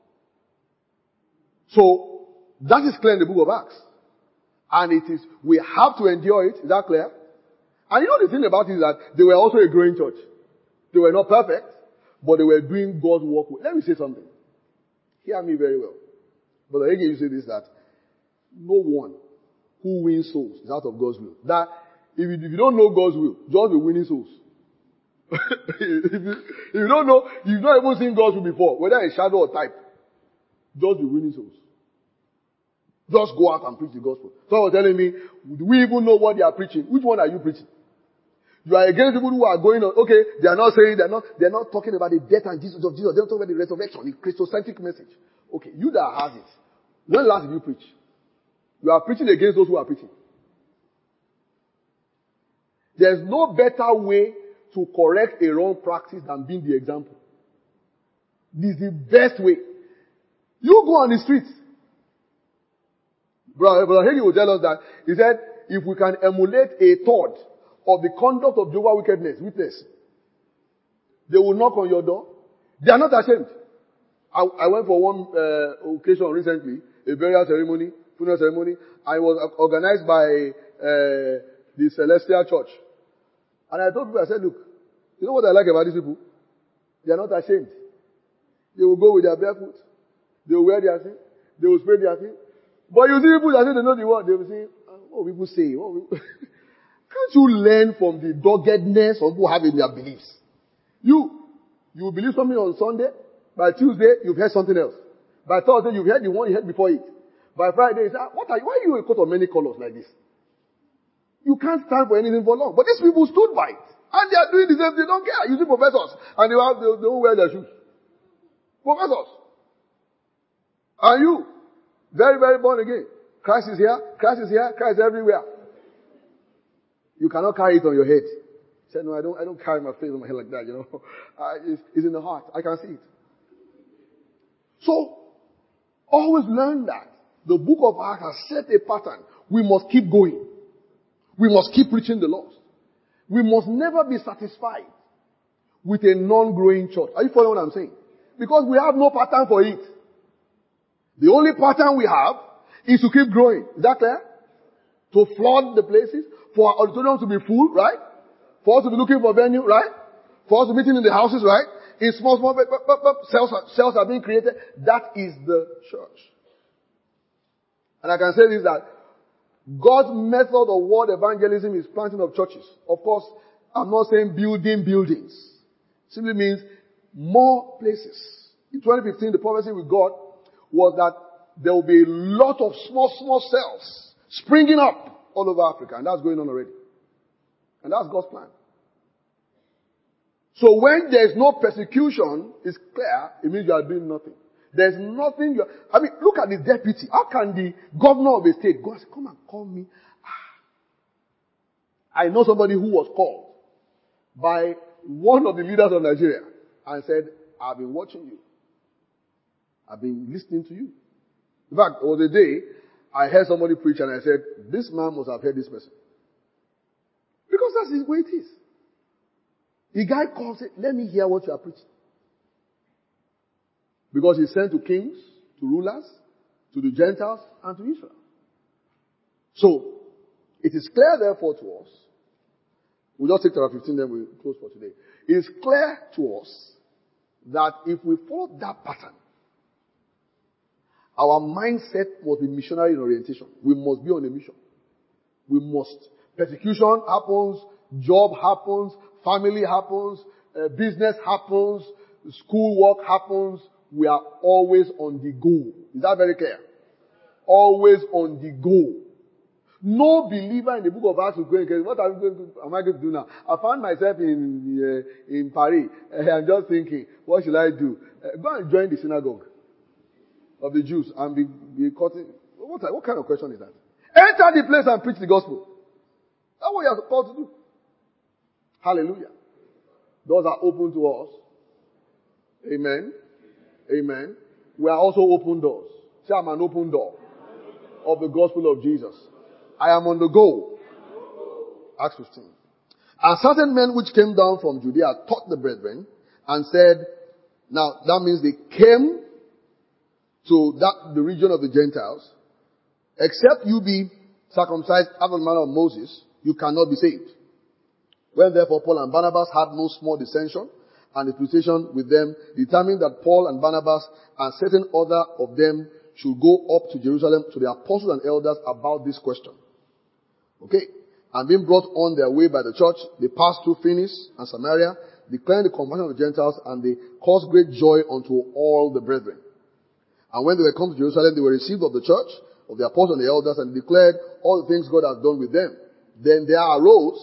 So, that is clear in the book of Acts. And it is, we have to endure it. Is that clear? And you know the thing about it is that they were also a growing church. They were not perfect, but they were doing God's work. Let me say something. Hear me very well. But again, you say this, that no one who wins souls is out of God's will. That if you, if you don't know God's will, just be winning souls. if, you, if you don't know, you've not even seen God's will before, whether a shadow or type, just be winning souls. Just go out and preach the gospel. Someone was telling me, do we even know what they are preaching? Which one are you preaching? You are against people who are going on. Okay, they are not saying, they are not, they are not talking about the death and Jesus of Jesus. They are talking about the resurrection, the Christocentric message. Okay, you that has it. When last did you preach? You are preaching against those who are preaching. There's no better way to correct a wrong practice than being the example. This is the best way. You go on the streets. Brother, Brother Hagin will tell us that, he said, if we can emulate a third of the conduct of Jehovah's wickedness, witness, they will knock on your door. They are not ashamed. I, I went for one uh, occasion recently, a burial ceremony, funeral ceremony. I was organized by uh, the Celestial Church. And I told people, I said, look, you know what I like about these people? They are not ashamed. They will go with their barefoot. They will wear their thing. They will spray their thing. But you see people that say they know the word, they will say, what will people say? What will... Can't you learn from the doggedness of who have in their beliefs? You, you will believe something on Sunday. By Tuesday, you've heard something else. By Thursday, you've heard the one you heard before it. By Friday, you say, what are you, why are you a coat of many colors like this? You can't stand for anything for long. But these people stood by it. And they are doing the same thing. They don't care. You see professors. And they, have, they, they don't wear their shoes. Professors. And you, very, very born again. Christ is here. Christ is here. Christ is everywhere. You cannot carry it on your head. He said, no, I don't, I don't carry my face on my head like that, you know. Uh, it's, it's in the heart. I can see it. So, always learn that. The book of Acts has set a pattern. We must keep going. We must keep preaching the lost. We must never be satisfied with a non-growing church. Are you following what I'm saying? Because we have no pattern for it. The only pattern we have is to keep growing. Is that clear? To flood the places. For our auditorium to be full, right? For us to be looking for venue, right? For us to be meeting in the houses, right? In small, small, but, but, but, cells, are, cells are being created. That is the church. And I can say this, that God's method of word evangelism is planting of churches. Of course, I'm not saying building buildings. It simply means more places. In twenty fifteen, the prophecy with God was that there will be a lot of small, small cells springing up all over Africa. And that's going on already. And that's God's plan. So when there's no persecution, it's clear, it means you are doing nothing. There's nothing you are, I mean, look at the deputy. How can the governor of a state go and say, come and call me? Ah. I know somebody who was called by one of the leaders of Nigeria and said, I've been watching you. I've been listening to you. In fact, there was a day I heard somebody preach and I said, this man must have heard this person. Because that's the way it is. The guy calls it, let me hear what you are preaching. Because he's sent to kings, to rulers, to the Gentiles, and to Israel. So, it is clear therefore to us, we'll just take chapter fifteen, then we'll close for today. It is clear to us that if we follow that pattern, our mindset must be missionary in orientation. We must be on a mission. We must. Persecution happens, job happens, family happens, uh, business happens, school work happens. We are always on the go. Is that very clear? Always on the go. No believer in the book of Acts is going, what are we going to, am I going to do now? I found myself in uh, in Paris. Uh, I'm just thinking, what should I do? Uh, go and join the synagogue of the Jews and be, be cutting. What, what kind of question is that? Enter the place and preach the gospel. That's what you are called to do. Hallelujah. Doors are open to us. Amen. Amen. We are also open doors. Say, I'm an open door of the gospel of Jesus. I am on the go. Acts fifteen. And certain men which came down from Judea taught the brethren and said, now that means they came to that the region of the Gentiles. Except you be circumcised after the manner of Moses, you cannot be saved. When therefore Paul and Barnabas had no small dissension and disputation with them, determined that Paul and Barnabas and certain other of them should go up to Jerusalem to the apostles and elders about this question. Okay. And being brought on their way by the church, they passed through Phoenix and Samaria, declaring the conversion of the Gentiles, and they caused great joy unto all the brethren. And when they were come to Jerusalem, they were received of the church, of the apostles and the elders, and declared all the things God has done with them. Then there arose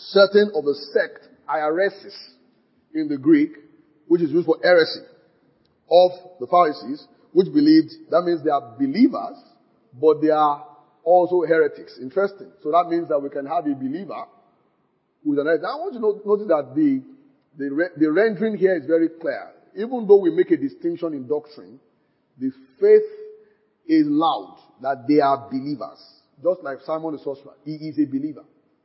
certain of the sect, ieresis in the Greek, which is used for heresy, of the Pharisees, which believed, that means they are believers, but they are also heretics. Interesting. So that means that we can have a believer who is an heretic. Now I want you to notice that the, the, the rendering here is very clear. Even though we make a distinction in doctrine, the faith is loud that they are believers. Just like Simon the sorcerer. He is a believer.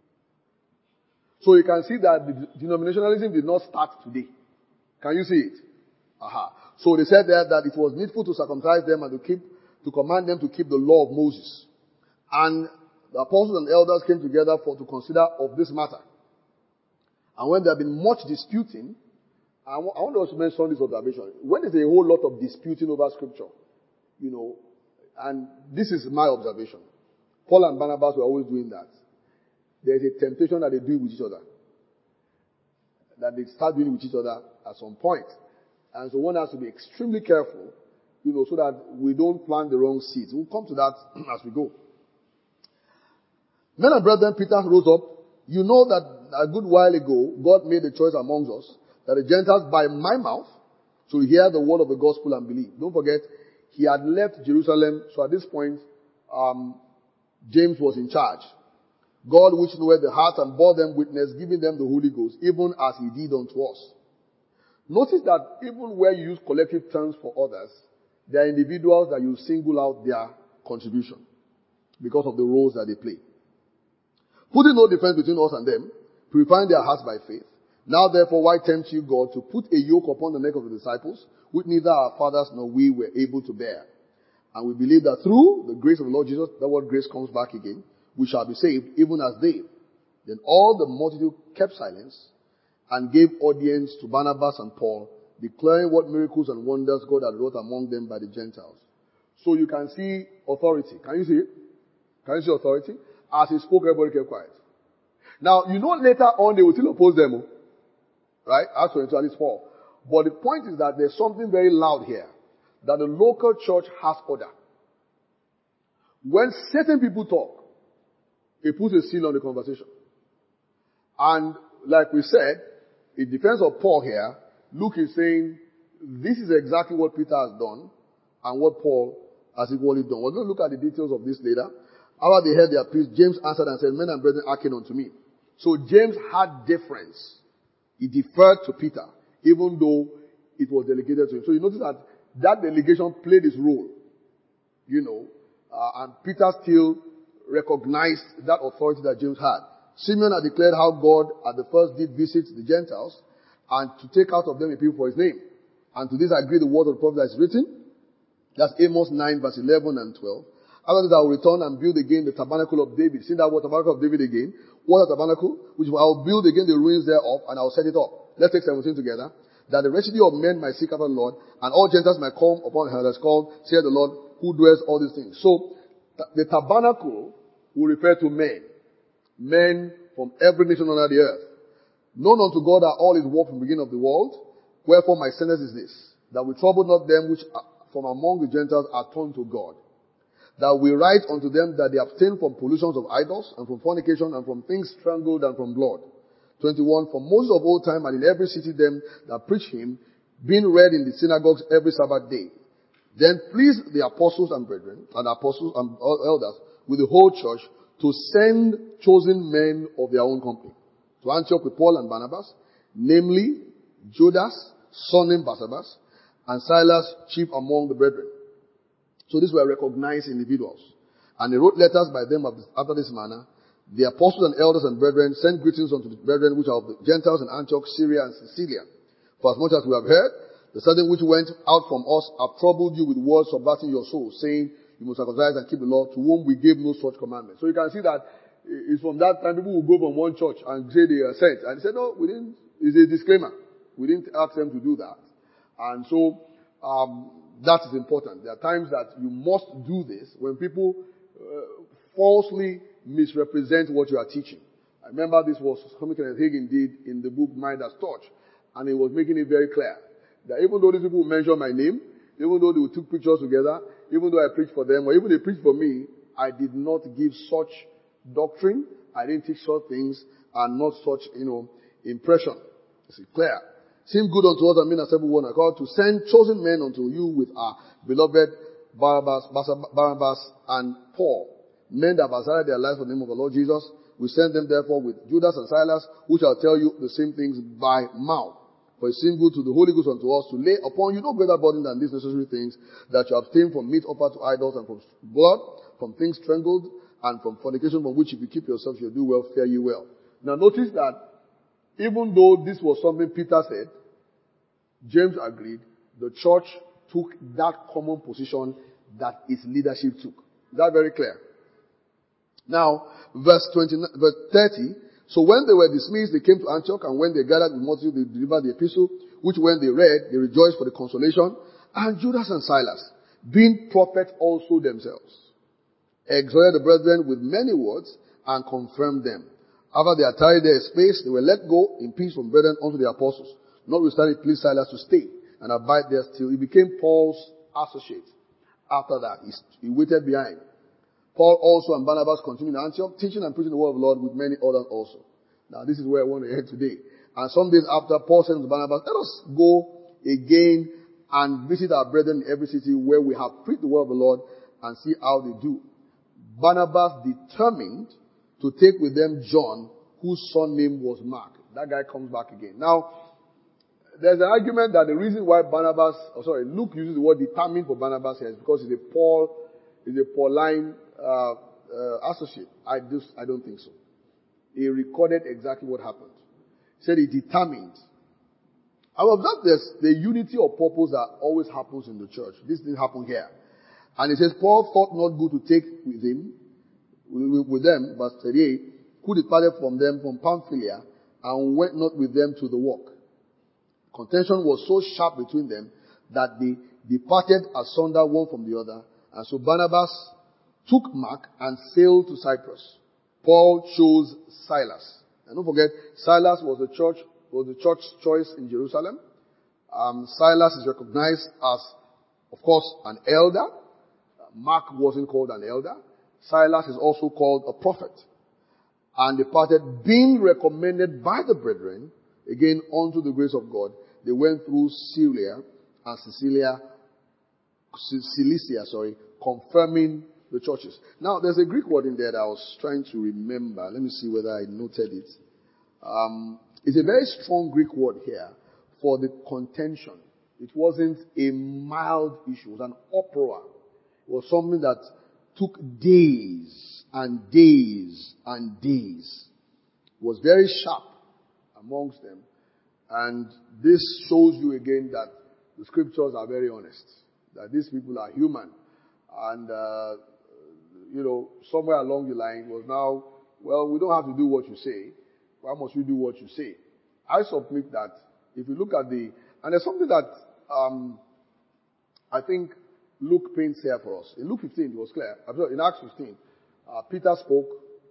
So you can see that the denominationalism did not start today. Can you see it? Aha. So they said there that it was needful to circumcise them and to keep, to command them to keep the law of Moses. And the apostles and elders came together for to consider of this matter. And when there had been much disputing, I want, I want us to mention this observation. When there's a whole lot of disputing over scripture, you know, and this is my observation. Paul and Barnabas were always doing that. There's a temptation that they do it with each other. That they start doing it with each other at some point. And so one has to be extremely careful, you know, so that we don't plant the wrong seeds. We'll come to that as we go. Men and brethren, Peter rose up. You know that a good while ago, God made a choice amongst us that the Gentiles by my mouth should hear the word of the gospel and believe. Don't forget, he had left Jerusalem. So at this point, um, James was in charge. God which knoweth the heart and bore them witness, giving them the Holy Ghost, even as he did unto us. Notice that even where you use collective terms for others, there are individuals that you single out their contribution because of the roles that they play. Putting no difference between us and them, purifying their hearts by faith. Now therefore, why tempt you God to put a yoke upon the neck of the disciples, which neither our fathers nor we were able to bear? And we believe that through the grace of the Lord Jesus, that word grace comes back again, we shall be saved, even as they. Then all the multitude kept silence and gave audience to Barnabas and Paul, declaring what miracles and wonders God had wrought among them by the Gentiles. So you can see authority. Can you see it? Can you see authority? As he spoke, everybody kept quiet. Now, you know later on they will still oppose them. Right? As for at least Paul. But the point is that there's something very loud here. That the local church has order. When certain people talk, it puts a seal on the conversation. And like we said, in defense of Paul here, Luke is saying, this is exactly what Peter has done and what Paul has equally done. We're going to look at the details of this later. After they heard their priest, James answered and said, men and brethren, hearken unto me. So James had deference. He deferred to Peter, even though it was delegated to him. So you notice that that delegation played its role. You know, uh, and Peter still recognized that authority that James had. Simeon had declared how God at the first did visit the Gentiles and to take out of them a people for his name. And to this I agree the word of the prophet that is written. That's Amos nine verse eleven and twelve. After that I will return and build again the tabernacle of David. See that word tabernacle of David again. What a tabernacle? Which I will build again the ruins thereof and I will set it up. Let's take seventeen together. That the residue of men might seek after the Lord and all Gentiles might come upon her that's called, saith the Lord, who dwells all these things. So the tabernacle will refer to men. Men from every nation under the earth. Known unto God are all his work from the beginning of the world. Wherefore my sentence is this, that we trouble not them which from among the Gentiles are turned to God. That we write unto them that they abstain from pollutions of idols, and from fornication, and from things strangled, and from blood. twenty-one, for Moses of old time, and in every city them that preach him, being read in the synagogues every Sabbath day. Then please the apostles and brethren, and apostles and elders, with the whole church, to send chosen men of their own company to Antioch with Paul and Barnabas, namely Judas, son named Barsabbas, and Silas, chief among the brethren. So these were recognized individuals. And they wrote letters by them after this manner. The apostles and elders and brethren sent greetings unto the brethren which are of the Gentiles in Antioch, Syria, and Sicilia. For as much as we have heard, the certain which went out from us have troubled you with words subverting your souls, saying, you must circumcise and keep the law, to whom we gave no such commandment. So you can see that it's from that time people will go from one church and say they are sent. And they say, no, we didn't. It's a disclaimer. We didn't ask them to do that. And so, um, that is important. There are times that you must do this when people uh, falsely misrepresent what you are teaching. I remember this was something Kenneth Hagin did in the book Midas Touch. And he was making it very clear that even though these people mention my name, even though they took pictures together, even though I preached for them, or even they preached for me, I did not give such doctrine. I didn't teach such things. and not such, you know, impression. Is it clear? Seem good unto us and men acceptable one accord to send chosen men unto you with our beloved Barnabas, Barnabas and Paul, men that have assigned their lives for the name of the Lord Jesus. We send them therefore with Judas and Silas, who shall tell you the same things by mouth. For it seemed good to the Holy Ghost unto us to lay upon you no greater burden than these necessary things, that you abstain from meat offered to idols and from blood, from things strangled, and from fornication, from which if you keep yourself, you'll do well, fare you well. Now notice that even though this was something Peter said, James agreed, the church took that common position that its leadership took. Is that very clear? Now, verse twenty, verse thirty, so when they were dismissed, they came to Antioch, and when they gathered with multitude, they delivered the epistle, which when they read, they rejoiced for the consolation. And Judas and Silas, being prophets also themselves, exhorted the brethren with many words, and confirmed them. After they had tarried there a space, they were let go in peace from brethren unto the apostles. Notwithstanding, it pleased Silas to stay and abide there till he became Paul's associate. After that, he, he waited behind. Paul also and Barnabas continued in Antioch, teaching and preaching the word of the Lord with many others also. Now, this is where I want to head today. And some days after, Paul said to Barnabas, let us go again and visit our brethren in every city where we have preached the word of the Lord and see how they do. Barnabas determined to take with them John, whose surname was Mark. That guy comes back again. Now, there's an argument that the reason why Barnabas, oh sorry, Luke uses the word determined for Barnabas here is because he's a Paul, he's a Pauline uh, uh, associate. I just, I don't think so. He recorded exactly what happened. He said he determined. I observed this, the unity of purpose that always happens in the church. This didn't happen here. And he says, Paul thought not good to take with him, with, with them, verse thirty-eight, who departed from them from Pamphylia, and went not with them to the work. Contention was so sharp between them that they departed asunder one from the other. And so Barnabas took Mark and sailed to Cyprus. Paul chose Silas. And don't forget, Silas was the church, was the church choice in Jerusalem. Um, Silas is recognized as, of course, an elder. Mark wasn't called an elder. Silas is also called a prophet. And departed, being recommended by the brethren, again, unto the grace of God. They went through Syria and Cilicia, Cilicia, sorry, confirming the churches. Now, there's a Greek word in there that I was trying to remember. Let me see whether I noted it. Um, it's a very strong Greek word here for the contention. It wasn't a mild issue. It was an uproar. It was something that took days and days and days. It was very sharp amongst them. And this shows you again that the scriptures are very honest. That these people are human. And, uh, you know, somewhere along the line was now, well, we don't have to do what you say. Why must we do what you say? I submit that if you look at the, and there's something that um, I think Luke paints here for us. In Luke fifteen, it was clear. In Acts fifteen, uh, Peter spoke,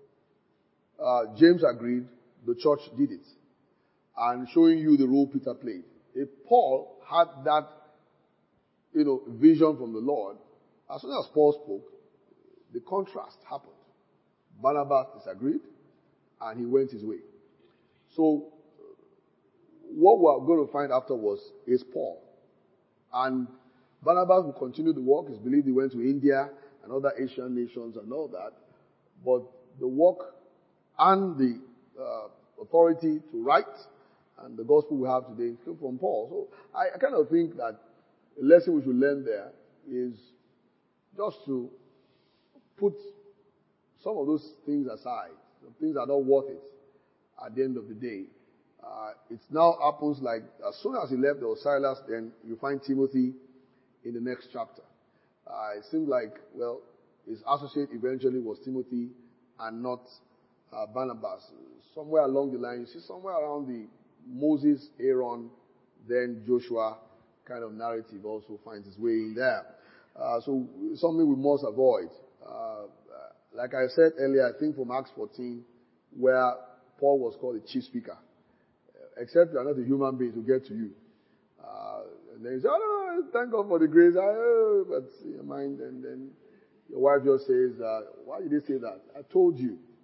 uh, James agreed, the church did it. And showing you the role Peter played. If Paul had that, you know, vision from the Lord, as soon as Paul spoke, the contrast happened. Barnabas disagreed, and he went his way. So, what we're going to find afterwards is Paul. And Barnabas will continue the work. It's believed he went to India and other Asian nations and all that. But the work and the uh, authority to write and the gospel we have today came from Paul. So I, I kind of think that the lesson we should learn there is just to put some of those things aside. Some things are not worth it at the end of the day. Uh, it now happens like as soon as he left, there was Silas, then you find Timothy in the next chapter. Uh, it seemed like, well, his associate eventually was Timothy and not uh, Barnabas. Somewhere along the line, you see somewhere around the Moses, Aaron, then Joshua kind of narrative also finds its way in there. Uh, so something we must avoid. Uh, like I said earlier, I think from Acts fourteen, where Paul was called the chief speaker. Except you are not a human being to get to you. Uh, and then you say, oh, no, thank God for the grace. Oh, but your mind, and then your wife just says, uh, why did they say that? I told you.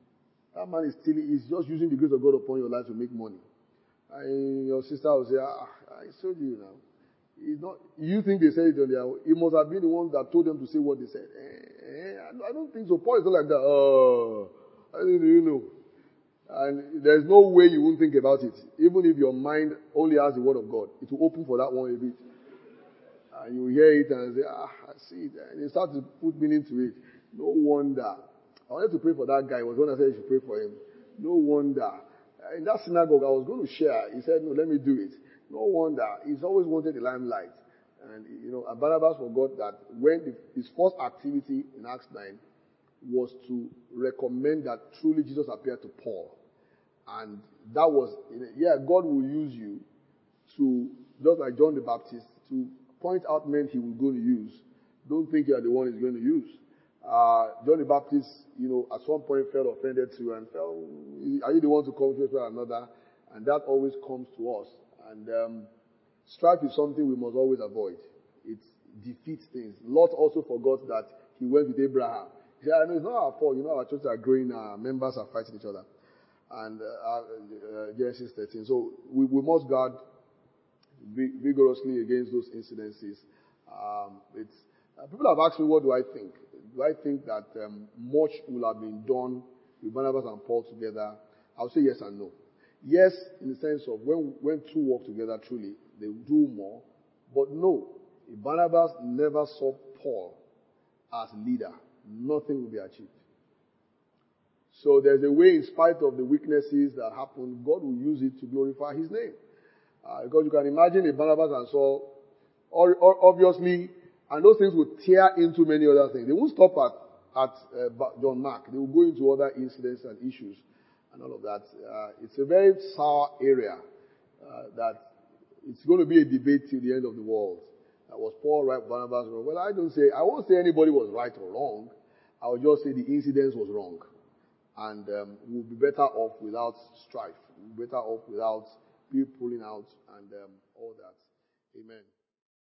That man is stealing. He's just using the grace of God upon your life to make money. And your sister will say, ah, I told you now. He's not, you think they said it on their own. He must have been the one that told them to say what they said. Eh, eh, I don't think so. Paul is not like that. Oh, I don't you know. And there's no way you won't think about it. Even if your mind only has the word of God, it will open for that one a bit. And you hear it and say, ah, I see it. And you start to put meaning to it. No wonder. I wanted to pray for that guy. It was when I said you should pray for him. No wonder. In that synagogue, I was going to share. He said, no, let me do it. No wonder. He's always wanted the limelight. And, you know, and Barnabas forgot that when the, his first activity in Acts nine was to recommend that truly Jesus appeared to Paul. And that was, yeah, God will use you to, just like John the Baptist, to point out men he will go to use. Don't think you are the one he's going to use. Uh, John the Baptist, you know, at some point felt offended to and felt, are you the one to confess one another? And that always comes to us. And um, strife is something we must always avoid. It defeats things. Lot also forgot that he went with Abraham. He said, I know it's not our fault. You know, our churches are growing, our members are fighting each other. And uh, uh, Genesis thirteen. So we, we must guard vigorously against those incidences. Um, it's, uh, people have asked me, what do I think? Do I think that um, much will have been done with Barnabas and Paul together? I'll say yes and no. Yes, in the sense of when, when two work together truly, they do more. But no, if Barnabas never saw Paul as leader, nothing will be achieved. So there's a way, in spite of the weaknesses that happen, God will use it to glorify his name. Uh, because you can imagine if Barnabas and Saul, or, or obviously, and those things will tear into many other things. They won't stop at, at uh, John Mark. They will go into other incidents and issues and all of that. Uh, it's a very sour area uh, that it's going to be a debate till the end of the world. Uh, was Paul right, Barnabas wrong? Well, I don't say, I won't say anybody was right or wrong. I will just say the incident was wrong. And um, we'll be better off without strife. We'll be better off without people pulling out and um, all that. Amen.